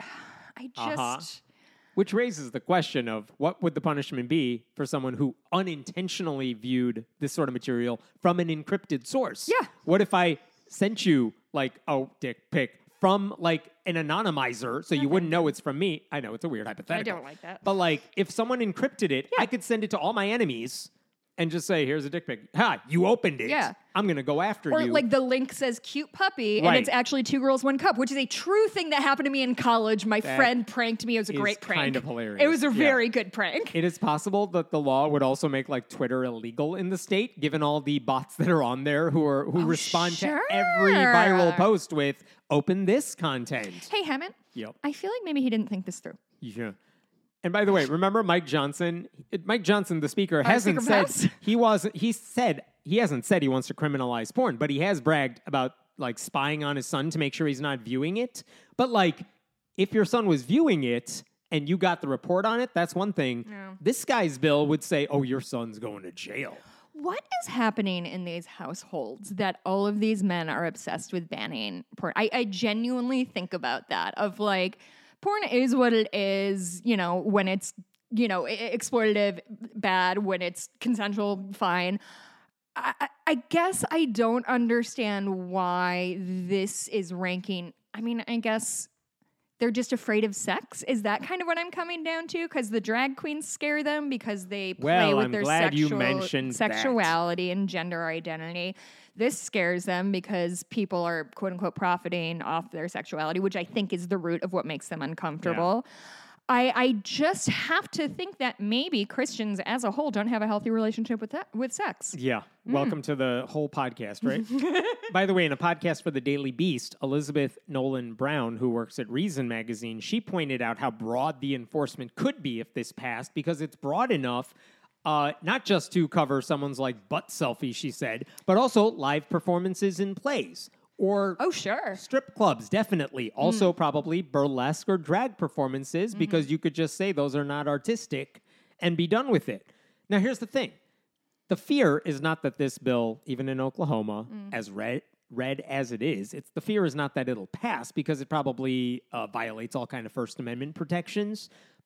B: I just.
A: Uh-huh. Which raises the question of what would the punishment be for someone who unintentionally viewed this sort of material from an encrypted source?
B: Yeah.
A: What if I sent you like a dick pic from like an anonymizer so you wouldn't know it's from me? I know it's a weird hypothetical.
B: don't like that.
A: But like if someone encrypted it, I could send it to all my enemies and just say, here's a dick pic. Ha, you opened it.
B: Yeah.
A: I'm going to go after
B: Or
A: you.
B: like the link says cute puppy, and
A: Right.
B: it's actually two girls, one cup, which is a true thing that happened to me in college. My
A: That
B: friend pranked me. It was a
A: is
B: great prank.
A: kind of hilarious.
B: It was a
A: Yeah.
B: very good prank.
A: It is possible that the law would also make like Twitter illegal in the state, given all the bots that are on there who are who respond
B: sure.
A: to every viral post with "open this content."
B: Hey, Hammond.
A: Yep.
B: I feel like maybe he didn't think this through.
A: Yeah. And by the way, remember Mike Johnson? Mike Johnson, the speaker, hasn't
B: Speaker of
A: said
B: House?
A: he was. He said he hasn't said he wants to criminalize porn, but he has bragged about like spying on his son to make sure he's not viewing it. But like, if your son was viewing it and you got the report on it, that's one thing.
B: No.
A: This guy's bill would say, "Oh, your son's going to jail."
B: What is happening in these households that all of these men are obsessed with banning porn? I, I genuinely think about that of like, porn is what it is, you know, when it's, you know, e- exploitative, bad, when it's consensual, fine. I, I- I guess I don't understand why this is ranking. I mean, I guess they're just afraid of sex. Is that kind of what I'm coming down to? Because the drag queens scare them because they play
A: Well,
B: with
A: I'm
B: their
A: glad you
B: sexual,
A: mentioned that.
B: sexuality and gender identity. This scares them because people are quote unquote profiting off their sexuality, which I think is the root of what makes them uncomfortable. I, I just have to think that maybe Christians as a whole don't have a healthy relationship with that, with sex.
A: Yeah. Welcome to the whole podcast, right? By the way, in a podcast for the Daily Beast, Elizabeth Nolan Brown, who works at Reason Magazine, she pointed out how broad the enforcement could be if this passed, because it's broad enough uh, not just to cover someone's like butt selfie, she said, but also live performances in plays. Or
B: Oh, sure.
A: strip clubs, definitely. Also, probably burlesque or drag performances, because you could just say those are not artistic and be done with it. Now, here's the thing. The fear is not that this bill, even in Oklahoma, as red, red as it is, it's the fear is not that it'll pass, because it probably uh, violates all kind of First Amendment protections.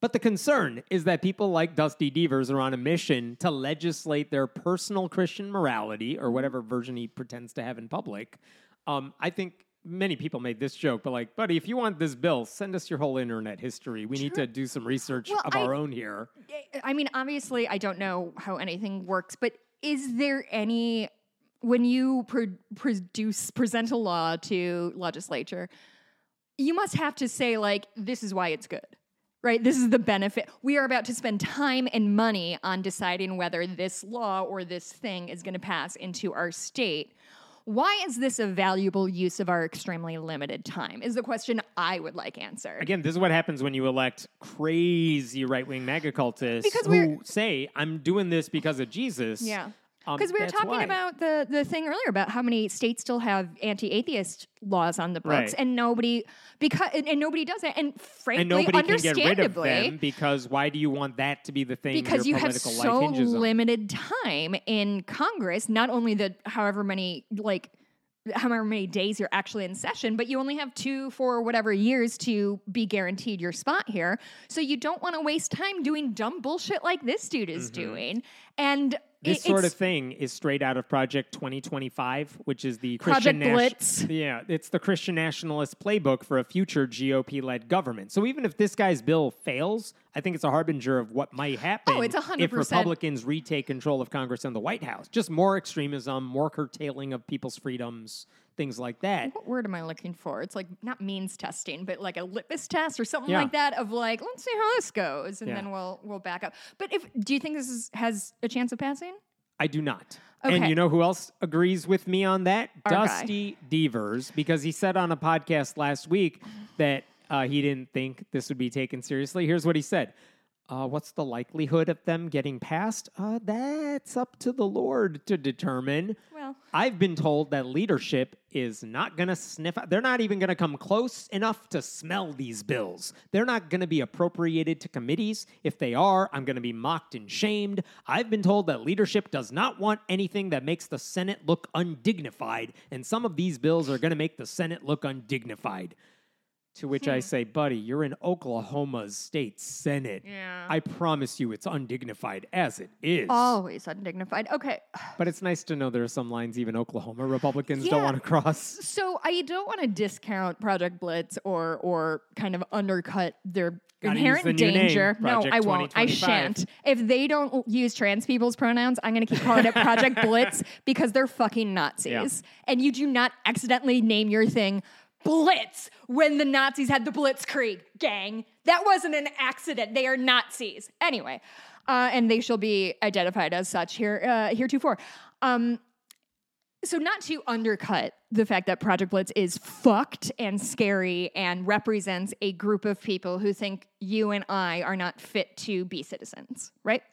A: But the concern is that people like Dusty Devers are on a mission to legislate their personal Christian morality, or whatever version he pretends to have in public. Um, I think many people made this joke, but like, buddy, if you want this bill, send us your whole internet history. We need to do some research
B: Well,
A: of
B: I-
A: our own here.
B: I mean, obviously, I don't know how anything works, but is there any, when you pro- produce, present a law to legislature, you must have to say, like, this is why it's good, right? This is the benefit. We are about to spend time and money on deciding whether this law or this thing is going to pass into our state. Why is this a valuable use of our extremely limited time? Is the question I would like answered.
A: Again, this is what happens when you elect crazy right-wing MAGA cultists
B: Because
A: who
B: we're-
A: say, I'm doing this because of Jesus.
B: Yeah.
A: Um,
B: Because we were
A: that's
B: talking
A: why.
B: about the, the thing earlier about how many states still have anti-atheist laws on the books,
A: Right.
B: and nobody because and, and nobody does it. And frankly,
A: And nobody can get rid of
B: understandably,
A: them because why do you want that to be the thing
B: because
A: your
B: you have
A: political life
B: so
A: hinges on?
B: limited time in Congress. Not only the however many like however many days you're actually in session, but you only have two for whatever years to be guaranteed your spot here. So you don't want to waste time doing dumb bullshit like this dude is
A: Mm-hmm.
B: doing. And
A: This
B: it-
A: sort of
B: it's-
A: thing is straight out of Project twenty twenty-five, which is the
B: Project
A: Christian Nation-
B: Blitz.
A: Yeah, it's the Christian nationalist playbook for a future G O P-led government. So even if this guy's bill fails, I think it's a harbinger of what might happen
B: Oh, it's one hundred
A: if
B: percent.
A: Republicans retake control of Congress and the White House. Just more extremism, more curtailing of people's freedoms, things like that.
B: What word am I looking for? It's like not means testing, but like a litmus test or something
A: Yeah.
B: like that of like, let's see how this goes, and
A: Yeah.
B: then we'll we'll back up. But if do you think this is, has a chance of passing?
A: I do not. And
B: Okay.
A: you know who else agrees with me on that?
B: Our guy.
A: Dusty Devers, because he said on a podcast last week that uh, he didn't think this would be taken seriously. Here's what he said. Uh, what's the likelihood of them getting passed? Uh, that's up to the Lord to determine.
B: Well,
A: I've been told that leadership is not going to sniff out. They're not even going to come close enough to smell these bills. They're not going to be appropriated to committees. If they are, I'm going to be mocked and shamed. I've been told that leadership does not want anything that makes the Senate look undignified, and some of these bills are going to make the Senate look undignified. To which I say, buddy, you're in Oklahoma's state Senate.
B: Yeah.
A: I promise you it's undignified as it is.
B: always undignified. Okay,
A: But it's nice to know there are some lines even Oklahoma Republicans don't
B: Yeah.
A: want to cross.
B: so I don't want to discount Project Blitz or or kind of undercut their
A: Gotta
B: inherent
A: use the new name,
B: danger. No,
A: Project
B: I won't. I
A: twenty twenty-five.
B: shan't. If they don't use trans people's pronouns, I'm going to keep calling it Project Blitz because they're fucking Nazis.
A: Yeah.
B: And you do not accidentally name your thing Blitz when the Nazis had the Blitzkrieg gang. That wasn't an accident. They are Nazis. Anyway, uh, and they shall be identified as such here uh, heretofore. Um, so not to undercut the fact that Project Blitz is fucked and scary and represents a group of people who think you and I are not fit to be citizens, right?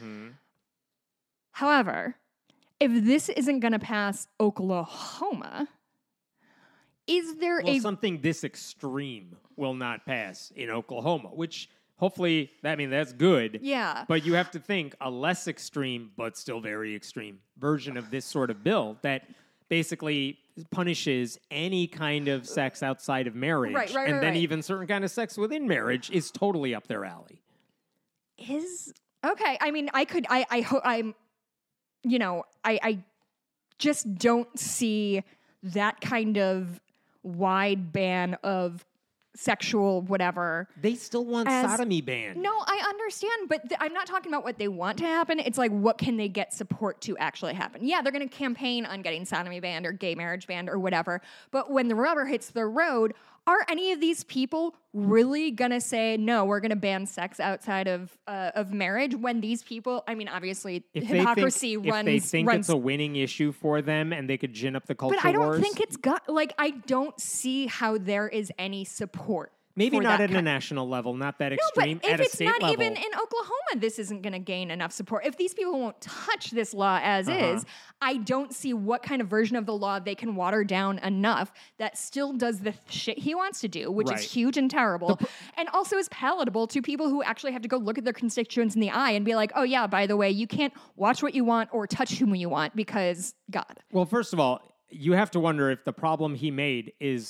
B: However, if this isn't going to pass Oklahoma, is there
A: Well,
B: a
A: something this extreme will not pass in Oklahoma, which hopefully, I mean, that's good.
B: yeah?
A: But you have to think a less extreme, but still very extreme version of this sort of bill that basically punishes any kind of sex outside of marriage.
B: Right, right,
A: and
B: right,
A: then
B: right.
A: even certain kind of sex within marriage is totally up their alley.
B: Is okay. I mean, I could. I. I hope. I'm. You know. I. I just don't see that kind of wide ban of sexual whatever.
A: They still want
B: As-
A: sodomy banned.
B: No, I understand, but th- I'm not talking about what they want to happen. It's like, what can they get support to actually happen? Yeah, they're going to campaign on getting sodomy banned or gay marriage banned or whatever. But when the rubber hits the road, are any of these people really going to say, no, we're going to ban sex outside of uh, of marriage when these people, I mean, obviously,
A: If
B: hypocrisy
A: they think,
B: runs.
A: if they think
B: runs
A: it's a winning issue for them and they could gin up the culture
B: but I don't
A: wars,
B: think it's got, like, I don't see how there is any support.
A: maybe
B: for
A: not
B: that
A: at a
B: kind-
A: national level, not that
B: No,
A: extreme.
B: but if
A: at a
B: it's
A: state
B: not
A: level,
B: even in Oklahoma, this isn't going to gain enough support. If these people won't touch this law as
A: Uh-huh.
B: is, I don't see what kind of version of the law they can water down enough that still does the shit he wants to do, which
A: Right.
B: is huge and terrible, and also is palatable to people who actually have to go look at their constituents in the eye and be like, oh yeah, by the way, you can't watch what you want or touch whom you want because God.
A: Well, first of all, you have to wonder if the problem he made is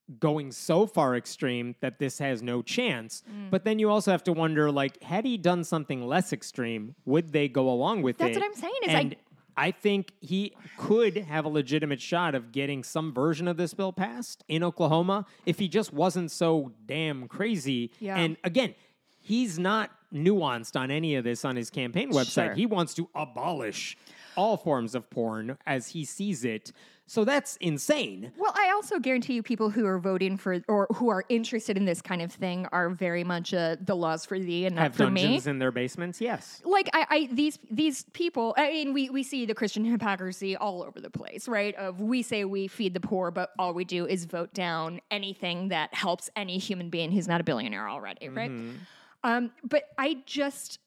A: going so far extreme that this has no chance.
B: Mm.
A: But then you also have to wonder, like, had he done something less extreme, would they go along with
B: That's
A: it?
B: what I'm saying is
A: and
B: I-
A: I think he could have a legitimate shot of getting some version of this bill passed in Oklahoma if he just wasn't so damn crazy.
B: Yeah.
A: And again, he's not nuanced on any of this on his campaign website.
B: Sure.
A: He wants to abolish all forms of porn as he sees it. So that's insane.
B: Well, I also guarantee you people who are voting for or who are interested in this kind of thing are very much uh, the laws for thee and not
A: Have
B: for me.
A: dungeons in their basements? Yes.
B: Like I, I these these people, I mean, we, we see the Christian hypocrisy all over the place, right? Of we say we feed the poor, but all we do is vote down anything that helps any human being who's not a billionaire already, right?
A: Mm-hmm.
B: Um, but I just,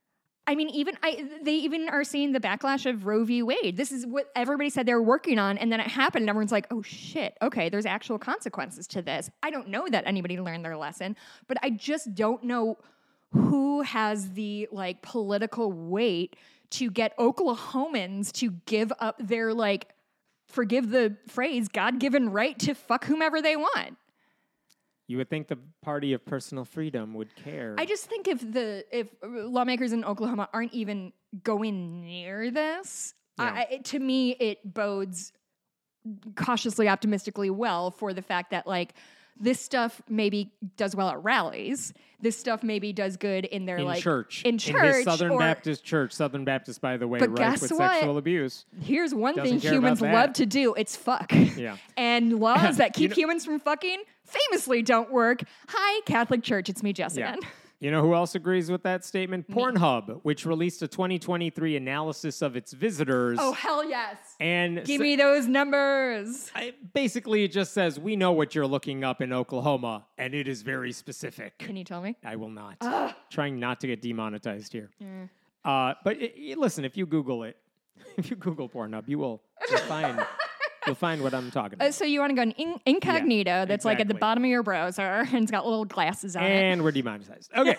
B: I mean, even I, they even are seeing the backlash of Roe v. Wade. This is what everybody said they were working on, and then it happened, and everyone's like, "Oh shit! Okay, there's actual consequences to this." I don't know that anybody learned their lesson, but I just don't know who has the like political weight to get Oklahomans to give up their like, forgive the phrase, God-given right to fuck whomever they want.
A: You would think the party of personal freedom would care.
B: I just think if the if lawmakers in Oklahoma aren't even going near this,
A: Yeah.
B: I, it, to me it bodes cautiously optimistically well for the fact that like this stuff maybe does well at rallies. This stuff maybe does good in their
A: in
B: like
A: church.
B: in
A: In
B: church.
A: his Southern
B: or,
A: Baptist church. Southern Baptist, by the way,
B: But
A: right
B: guess
A: with
B: what?
A: sexual abuse.
B: Here's one
A: Doesn't
B: thing
A: care
B: humans
A: about that.
B: love to do: it's fuck.
A: Yeah.
B: And laws that
A: You
B: keep
A: know-
B: humans from fucking famously don't work. Hi, Catholic Church. It's me, Jess
A: Yeah.
B: again.
A: You know who else agrees with that statement? Pornhub, which released a twenty twenty-three analysis of its visitors.
B: Oh hell yes!
A: and
B: Give
A: sa-
B: me those numbers.
A: I, basically, it just says, we know what you're looking up in Oklahoma, and it is very specific.
B: Can you tell me?
A: I will not. Trying not to get demonetized here. Uh, but it, it- listen, if you Google it, if you Google Pornhub, you will you'll find you'll find what I'm talking about.
B: Uh, so you want to go in in- incognito? That's like at the
A: exactly.
B: bottom of your browser, and it's got little glasses on it.
A: And we're demonetized. Okay.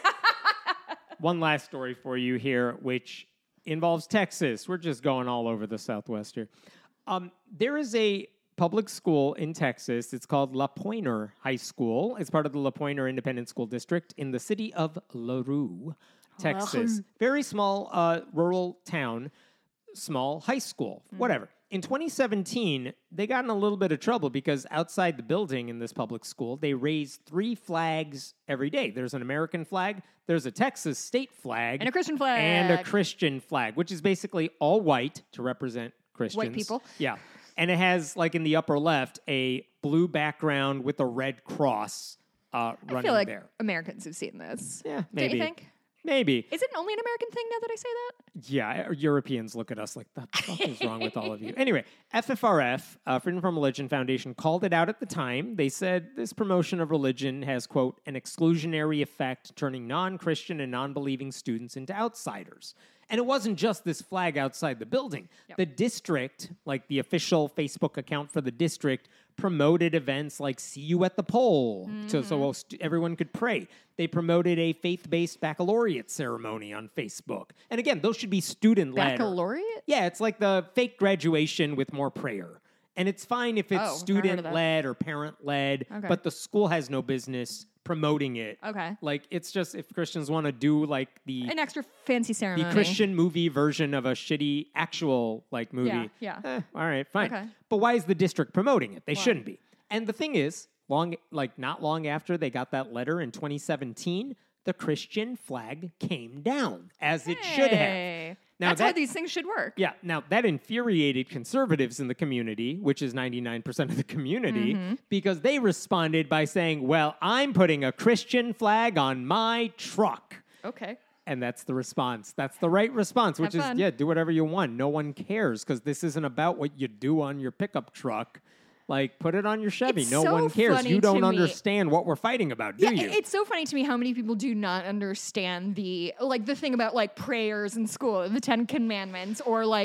A: One last story for you here, which involves Texas. We're just going all over the Southwest here. Um, there is a public school in Texas. It's called La Pointe High School. It's part of the La Pointe Independent School District in the city of LaRue, Texas. Very small uh, rural town, small high school, whatever. In twenty seventeen, they got in a little bit of trouble because outside the building in this public school, they raised three flags every day. There's an American flag, there's a Texas state flag,
B: And a Christian flag.
A: and a Christian flag, which is basically all white to represent Christians.
B: people.
A: Yeah. And it has, like in the upper left, a blue background with a red cross uh, running
B: I feel like
A: there.
B: Americans have seen this.
A: Yeah,
B: Don't
A: maybe.
B: you think?
A: Maybe.
B: Is it only an American thing now that I say that?
A: Yeah, Europeans look at us like, the fuck is wrong with all of you? Anyway, F F R F, uh, Freedom from Religion Foundation, called it out at the time. They said this promotion of religion has, quote, an exclusionary effect, turning non-Christian and non-believing students into outsiders. And it wasn't just this flag outside the building. The district, like the official Facebook account for the district, promoted events like See You at the Pole, so, so st- everyone could pray. They promoted a faith-based baccalaureate ceremony on Facebook. And again, those should be student-led.
B: Baccalaureate?
A: Yeah, it's like the fake graduation with more prayer. And it's fine if it's
B: Oh, never heard of that.
A: student-led or parent-led,
B: Okay.
A: but the school has no business promoting it.
B: Okay.
A: Like, it's just if Christians want to do like the
B: An extra fancy ceremony.
A: the Christian movie version of a shitty actual like movie.
B: Yeah, yeah.
A: Eh, all right, fine.
B: Okay.
A: But why is the district promoting it? They shouldn't be. And the thing is, long like not long after they got that letter in twenty seventeen, the Christian flag came down as it should have.
B: Hey.
A: Now
B: That's how
A: that-
B: these things should work.
A: Yeah, now that infuriated conservatives in the community, which is ninety-nine percent of the community,
B: Mm-hmm.
A: because they responded by saying, well, I'm putting a Christian flag on my truck.
B: Okay.
A: And that's the response. That's the right response, which
B: Have
A: is,
B: fun.
A: yeah, do whatever you want. No one cares because this isn't about what you do on your pickup truck. Like, put it on your Chevy.
B: It's
A: no
B: so
A: one cares.
B: funny
A: You don't
B: to me.
A: understand what we're fighting about, do
B: Yeah,
A: you?
B: it's so funny to me how many people do not understand the like the thing about like prayers in school, the Ten Commandments, or like,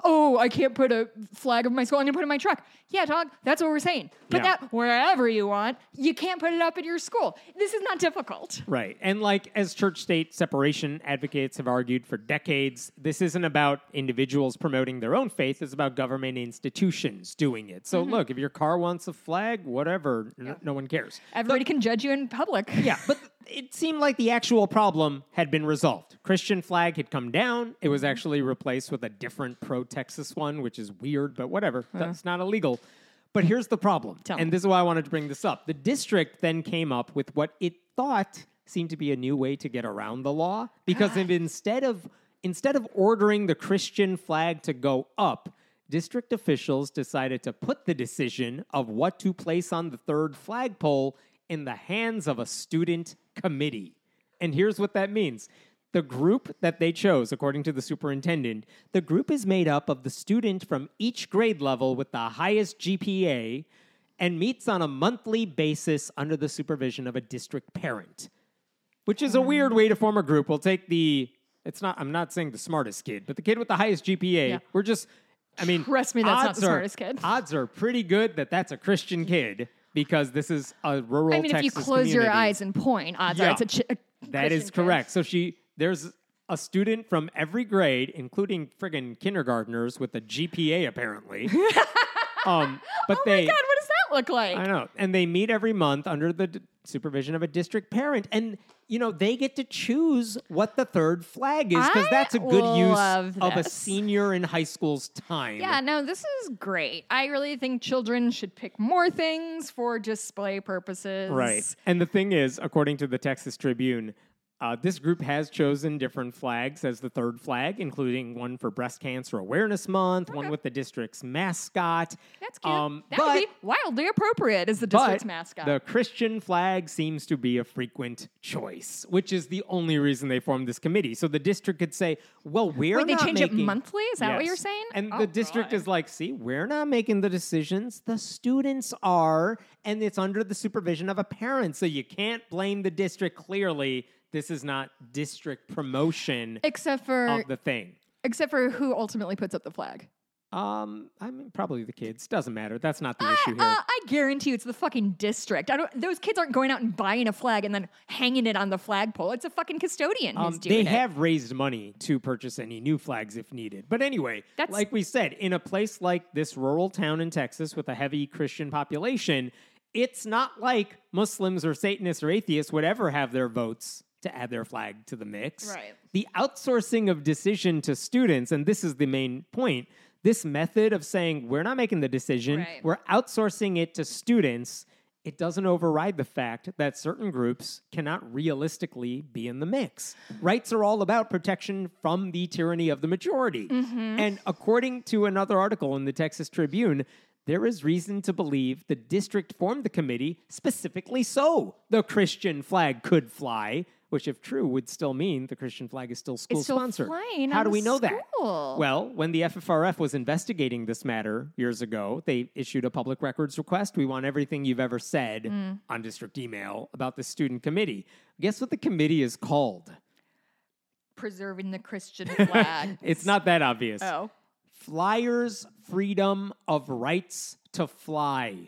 B: oh, I can't put a flag of my school. I'm going to put it in my truck. Yeah, dog, that's what we're saying. Put
A: Yeah.
B: that wherever you want. You can't put it up at your school. This is not difficult.
A: Right. And like as church-state separation advocates have argued for decades, this isn't about individuals promoting their own faith. It's about government institutions doing it. So look, if your car wants a flag, whatever, n- no one cares.
B: Everybody can judge you in public.
A: Yeah, but it seemed like the actual problem had been resolved. Christian flag had come down. It was actually replaced with a different pro-Texas one, which is weird, but whatever. That's not illegal. But here's the problem,
B: Tell me.
A: and this is why I wanted to bring this up. The district then came up with what it thought seemed to be a new way to get around the law, because if instead of instead of ordering the Christian flag to go up, district officials decided to put the decision of what to place on the third flagpole in the hands of a student committee. And here's what that means. The group that they chose, according to the superintendent, the group is made up of the student from each grade level with the highest G P A and meets on a monthly basis under the supervision of a district parent, which is a weird way to form a group. We'll take the, it's not, I'm not saying the smartest kid, but the kid with the highest G P A.
B: Yeah.
A: We're just, I mean,
B: Trust me, that's not
A: odds
B: the
A: are-
B: smartest kid.
A: Odds are pretty good that that's a Christian kid because this is a rural
B: I mean,
A: Texas
B: if you close your
A: community.
B: eyes and point, odds
A: Yeah.
B: are it's a, ch- a
A: That is
B: Christian kid.
A: correct. So she, there's a student from every grade, including friggin' kindergartners with a G P A apparently. um, but
B: Oh
A: they,
B: my God, what does that look like?
A: I know, and they meet every month under the d- supervision of a district parent, and you know they get to choose what the third flag is because
B: I
A: that's a good use
B: love
A: of a
B: this.
A: senior in high school's time.
B: Yeah, no, this is great. I really think children should pick more things for display purposes.
A: Right. And the thing is, according to the Texas Tribune, uh, this group has chosen different flags as the third flag, including one for Breast Cancer Awareness Month, one with the district's mascot.
B: That's cute.
A: Um,
B: that
A: but,
B: would be wildly appropriate as the
A: but
B: district's mascot.
A: the Christian flag seems to be a frequent choice, which is the only reason they formed this committee. So the district could say, well, we're
B: Wait, they
A: not
B: change it
A: making...
B: monthly? Is that what
A: Yes.
B: you're saying?
A: And
B: Oh,
A: the district
B: God.
A: is like, see, we're not making the decisions. The students are, and it's under the supervision of a parent. So you can't blame the district. Clearly, this is not district promotion
B: Except for
A: of the thing.
B: except for who ultimately puts up the flag.
A: Um, I mean, probably the kids. Doesn't matter. That's not the
B: I,
A: issue here.
B: uh, I guarantee you it's the fucking district. I don't. Those kids aren't going out and buying a flag and then hanging it on the flagpole. It's a fucking custodian who's
A: Um,
B: doing
A: they
B: it.
A: have raised money to purchase any new flags if needed. But anyway,
B: That's-
A: like we said, in a place like this rural town in Texas with a heavy Christian population, it's not like Muslims or Satanists or atheists would ever have their votes to add their flag to the mix.
B: Right.
A: The outsourcing of decision to students, and this is the main point, this method of saying we're not making the decision,
B: Right.
A: we're outsourcing it to students, it doesn't override the fact that certain groups cannot realistically be in the mix. Rights are all about protection from the tyranny of the majority. And according to another article in the Texas Tribune, there is reason to believe the district formed the committee specifically so the Christian flag could fly, which, if true, would still mean the Christian flag is still school
B: It's still
A: sponsored.
B: flying
A: How
B: on
A: do
B: the
A: we know that?
B: school.
A: Well, when the F F R F was investigating this matter years ago, they issued a public records request. We want everything you've ever said
B: Mm.
A: on district email about the student committee. Guess what the committee is called?
B: Preserving the Christian flag.
A: It's not that obvious.
B: Oh.
A: Flyers Freedom of Rights to Fly.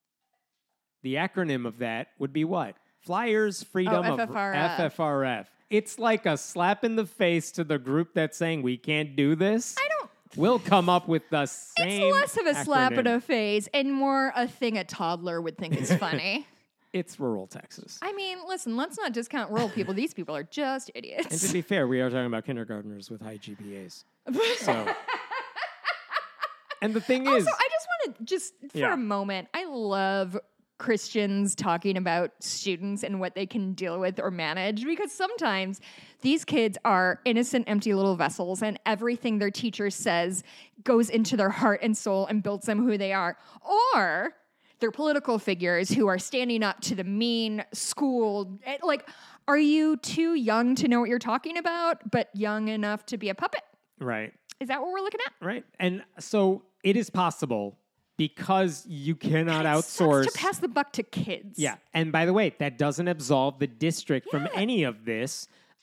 A: The acronym of that would be what? Flyers Freedom
B: Oh,
A: of
B: F F R F.
A: F F R F. It's like a slap in the face to the group that's saying we can't do this.
B: I don't.
A: We'll come up with the same.
B: It's less of a slap in
A: acronym.
B: a face and more a thing a toddler would think is funny.
A: It's rural Texas.
B: I mean, listen, let's not discount rural people. These people are just
A: And to
B: idiots.
A: be fair, we are talking about kindergartners with high G P As. So, and the thing is,
B: Also, I just want to just for
A: Yeah.
B: a moment, I love Christians talking about students and what they can deal with or manage because sometimes these kids are innocent, empty little vessels, and everything their teacher says goes into their heart and soul and builds them who they are. Or they're political figures who are standing up to the mean school. eh, Like, are you too young to know what you're talking about, but young enough to be a puppet?
A: right,
B: Is that what we're looking at?
A: right. And so it is possible because you cannot
B: It sucks
A: outsource.
B: to pass the buck to kids.
A: Yeah. And by the way, that doesn't absolve the district from
B: Yeah.
A: any of this.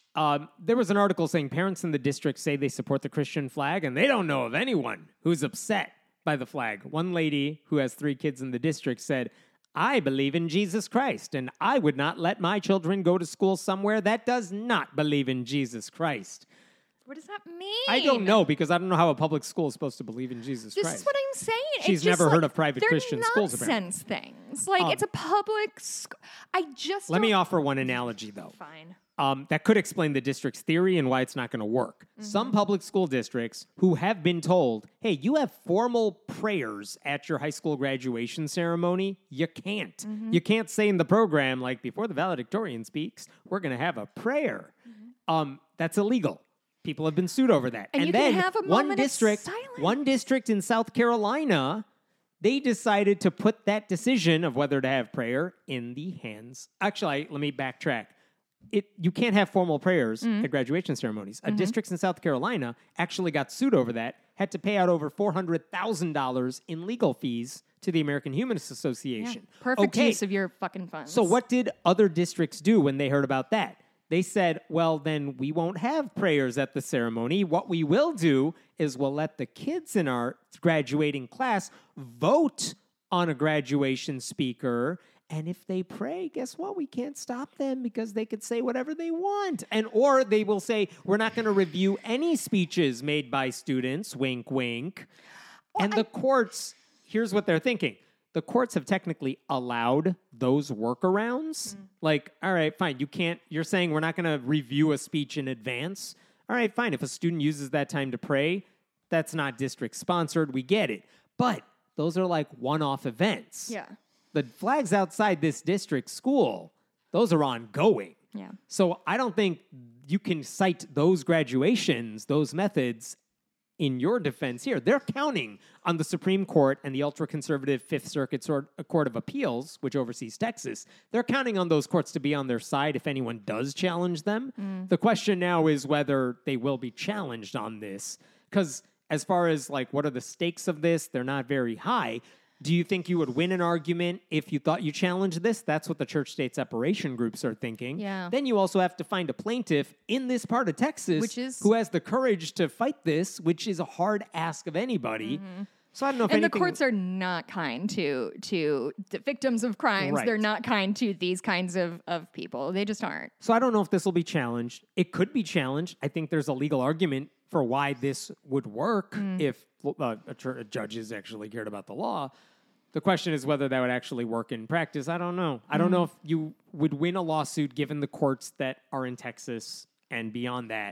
A: Um, there was an article saying parents in the district say they support the Christian flag, and they don't know of anyone who's upset by the flag. One lady who has three kids in the district said, I believe in Jesus Christ, and I would not let my children go to school somewhere that does not believe in Jesus Christ.
B: What does that mean?
A: I don't know, because I don't know how a public school is supposed to believe in Jesus
B: This
A: Christ.
B: is what I'm saying.
A: She's
B: It's just
A: never
B: like,
A: heard of private
B: they're
A: Christian schools, apparently.
B: nonsense things. Like,
A: Um,
B: it's a public school. I just
A: Let
B: don't-
A: me offer one analogy, though.
B: Fine.
A: Um, that could explain the district's theory and why it's not going to work.
B: Mm-hmm.
A: Some public school districts who have been told, hey, you have formal prayers at your high school graduation ceremony, you can't.
B: Mm-hmm.
A: You can't say in the program, like, before the valedictorian speaks, we're going to have a prayer.
B: Mm-hmm.
A: Um, that's illegal. People have been sued over that.
B: And you
A: then
B: can have a
A: one
B: moment of
A: district,
B: silence.
A: one district in South Carolina, they decided to put that decision of whether to have prayer in the hands. Actually, let me backtrack. It, you can't have formal prayers
B: Mm-hmm.
A: at graduation ceremonies. A district in South Carolina actually got sued over that, had to pay out over four hundred thousand dollars in legal fees to the American Humanist Association.
B: Perfect
A: Okay,
B: use of your fucking funds.
A: so what did other districts do when they heard about that? They said, well, then we won't have prayers at the ceremony. What we will do is we'll let the kids in our graduating class vote on a graduation speaker. And if they pray, guess what? We can't stop them because they could say whatever they want. And or they will say, we're not going to review any speeches made by students, wink, wink. And the courts, here's what they're thinking. The courts have technically allowed those workarounds. Like, all right, fine. You can't, you're saying we're not going to review a speech in advance. All right, fine. If a student uses that time to pray, that's not district sponsored. We get it. But those are like one-off events.
B: Yeah.
A: The flags outside this district school, those are ongoing.
B: Yeah.
A: So I don't think you can cite those graduations, those methods in your defense here. They're counting on the Supreme Court and the ultra-conservative Fifth Circuit Court of Appeals, which oversees Texas. They're counting on those courts to be on their side if anyone does challenge them.
B: Mm.
A: The question now is whether they will be challenged on this. Because as far as, like, what are the stakes of this? They're not very high. Do you think you would win an argument if you thought you challenged this? That's what the church-state separation groups are thinking.
B: Yeah.
A: Then you also have to find a plaintiff in this part of Texas
B: Which is-
A: who has the courage to fight this, which is a hard ask of anybody. So I don't know if
B: And the
A: anything...
B: courts are not kind to to the victims of crimes.
A: Right.
B: They're not kind to these kinds of, of people. They just aren't.
A: So I don't know if this will be challenged. It could be challenged. I think there's a legal argument for why this would work
B: Mm.
A: if uh, a tr- judges actually cared about the law. The question is whether that would actually work in practice. I don't know. I don't know if you would win a lawsuit given the courts that are in Texas and beyond that.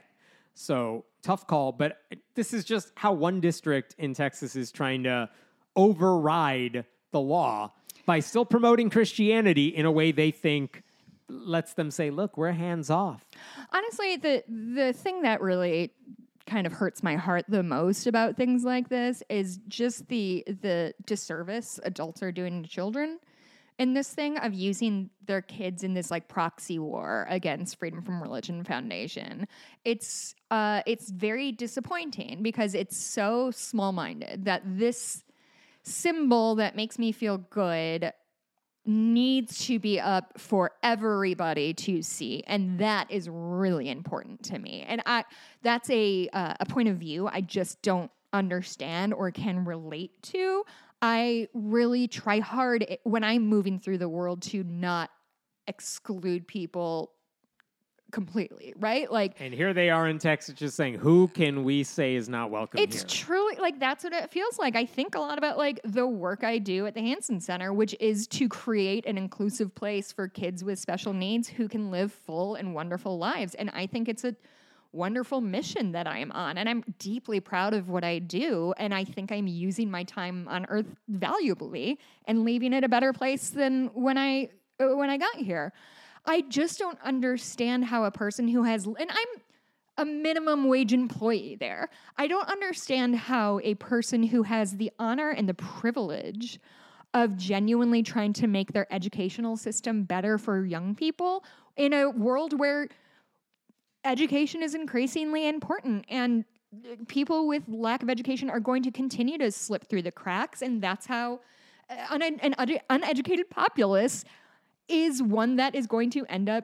A: So tough call, but this is just how one district in Texas is trying to override the law by still promoting Christianity in a way they think lets them say, look, we're hands off.
B: Honestly, the the thing that really kind of hurts my heart the most about things like this is just the the disservice adults are doing to children in this thing of using their kids in this like proxy war against Freedom from Religion Foundation. It's uh it's very disappointing because it's so small-minded that this symbol that makes me feel good needs to be up for everybody to see, and that is really important to me. And I that's a uh, a point of view I just don't understand or can relate to. I really try hard when I'm moving through the world to not exclude people completely, right? Like,
A: And here they are in Texas just saying, who can we say is not welcome
B: it's
A: here?
B: truly like that's what it feels like. I think a lot about like the work I do at the Hansen Center, which is to create an inclusive place for kids with special needs who can live full and wonderful lives. And I think it's a wonderful mission that I am on, and I'm deeply proud of what I do. And I think I'm using my time on Earth valuably and leaving it a better place than when I uh, when I got here. I just don't understand how a person who has, and I'm a minimum wage employee there. I don't understand how a person who has the honor and the privilege of genuinely trying to make their educational system better for young people in a world where education is increasingly important and people with lack of education are going to continue to slip through the cracks. And that's how uh, un- an un- uneducated populace is one that is going to end up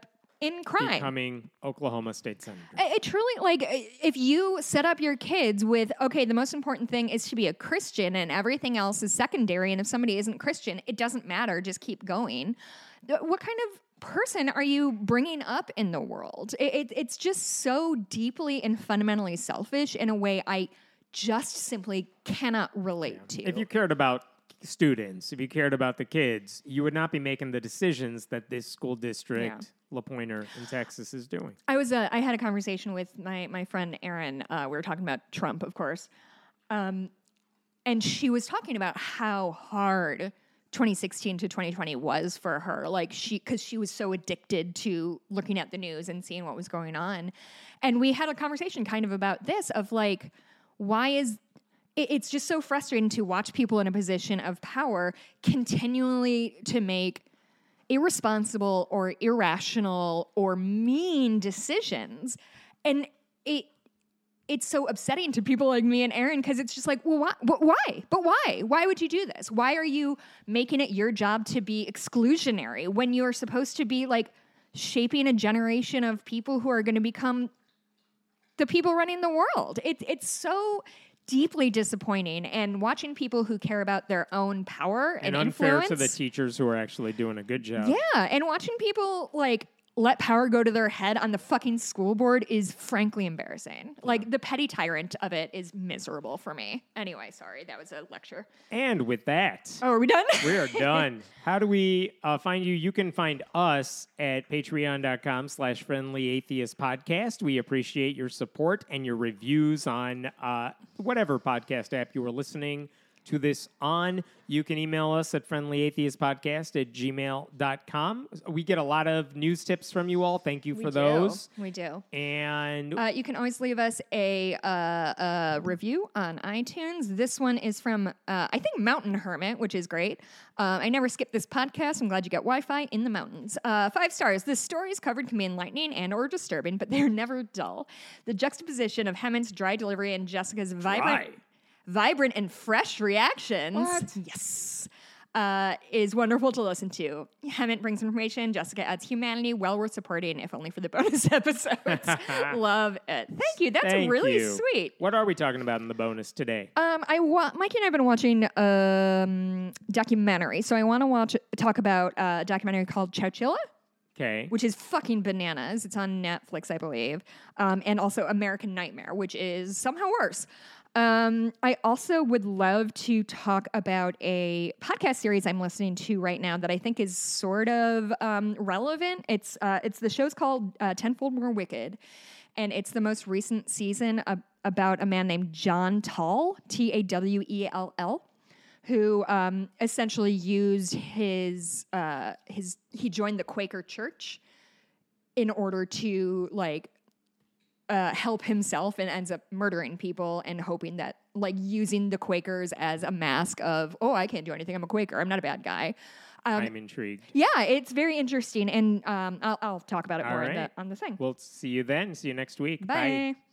B: in crime.
A: Becoming Oklahoma State Senator.
B: It truly, like, if you set up your kids with, okay, the most important thing is to be a Christian and everything else is secondary, and if somebody isn't Christian, it doesn't matter, just keep going. What kind of person are you bringing up in the world? It, it, it's just so deeply and fundamentally selfish in a way I just simply cannot relate
A: Yeah.
B: to.
A: If you cared about students, if you cared about the kids, you would not be making the decisions that this school district, La Pointer in Texas, is doing.
B: I was uh, I had a conversation with my my friend Erin. Uh, we were talking about Trump, of course, um, and she was talking about how hard twenty sixteen to twenty twenty was for her. Like she, because she was so addicted to looking at the news and seeing what was going on, and we had a conversation kind of about this of like, why is it, it's just so frustrating to watch people in a position of power continually to make irresponsible or irrational or mean decisions. And it it's so upsetting to people like me and Erin because it's just like, well, why? But why? But why? Why would you do this? Why are you making it your job to be exclusionary when you're supposed to be like shaping a generation of people who are going to become the people running the world? It, it's so deeply disappointing, and watching people who care about their own power and,
A: And unfair
B: influence,
A: to the teachers who are actually doing a good job.
B: yeah, and watching people like let power go to their head on the fucking school board is frankly embarrassing. Like the petty tyrant of it is miserable for me. Anyway, sorry, that was a lecture.
A: And with that,
B: Oh, are we done?
A: we are done. How do we uh, find you? You can find us at patreon.com slash friendly atheist podcast. We appreciate your support and your reviews on uh, whatever podcast app you are listening to this on. You can email us at friendlyatheistpodcast at gmail dot com. We get a lot of news tips from you all. Thank you
B: We
A: for
B: do.
A: those.
B: We do.
A: And
B: Uh, you can always leave us a, uh, a review on iTunes. This one is from, uh, I think, Mountain Hermit, which is great. Uh, I never skip this podcast. I'm glad you got Wi-Fi in the mountains. Uh, five stars. The stories covered can be enlightening and or disturbing, but they're never dull. The juxtaposition of Hemant's dry delivery and Jessica's vibrant,
A: Dry?
B: vibrant and fresh reactions.
A: What?
B: Yes. Uh, is wonderful to listen to. Hemant brings information. Jessica adds humanity. Well worth supporting, if only for the bonus episodes. Love it. Thank you. That's
A: Thank
B: really
A: you.
B: sweet.
A: What are we talking about in the bonus today?
B: Um, I wa- Mikey and I have been watching um documentary, so I want to watch talk about uh, a documentary called Chowchilla,
A: Okay.
B: which is fucking bananas. It's on Netflix, I believe, um, and also American Nightmare, which is somehow worse. Um, I also would love to talk about a podcast series I'm listening to right now that I think is sort of um, relevant. It's uh, it's the show's called uh, Tenfold More Wicked, and it's the most recent season ab- about a man named John Tall, T A W E L L, who um, essentially used his uh, his he joined the Quaker Church in order to like. Uh, help himself and ends up murdering people and hoping that, like, using the Quakers as a mask of, oh, I can't do anything. I'm a Quaker. I'm not a bad guy. Um,
A: I'm intrigued.
B: yeah, it's very interesting, and um, I'll, I'll talk about it
A: All
B: more on,
A: right.
B: the, on the thing.
A: We'll see you then. See you next week.
B: Bye.
A: Bye.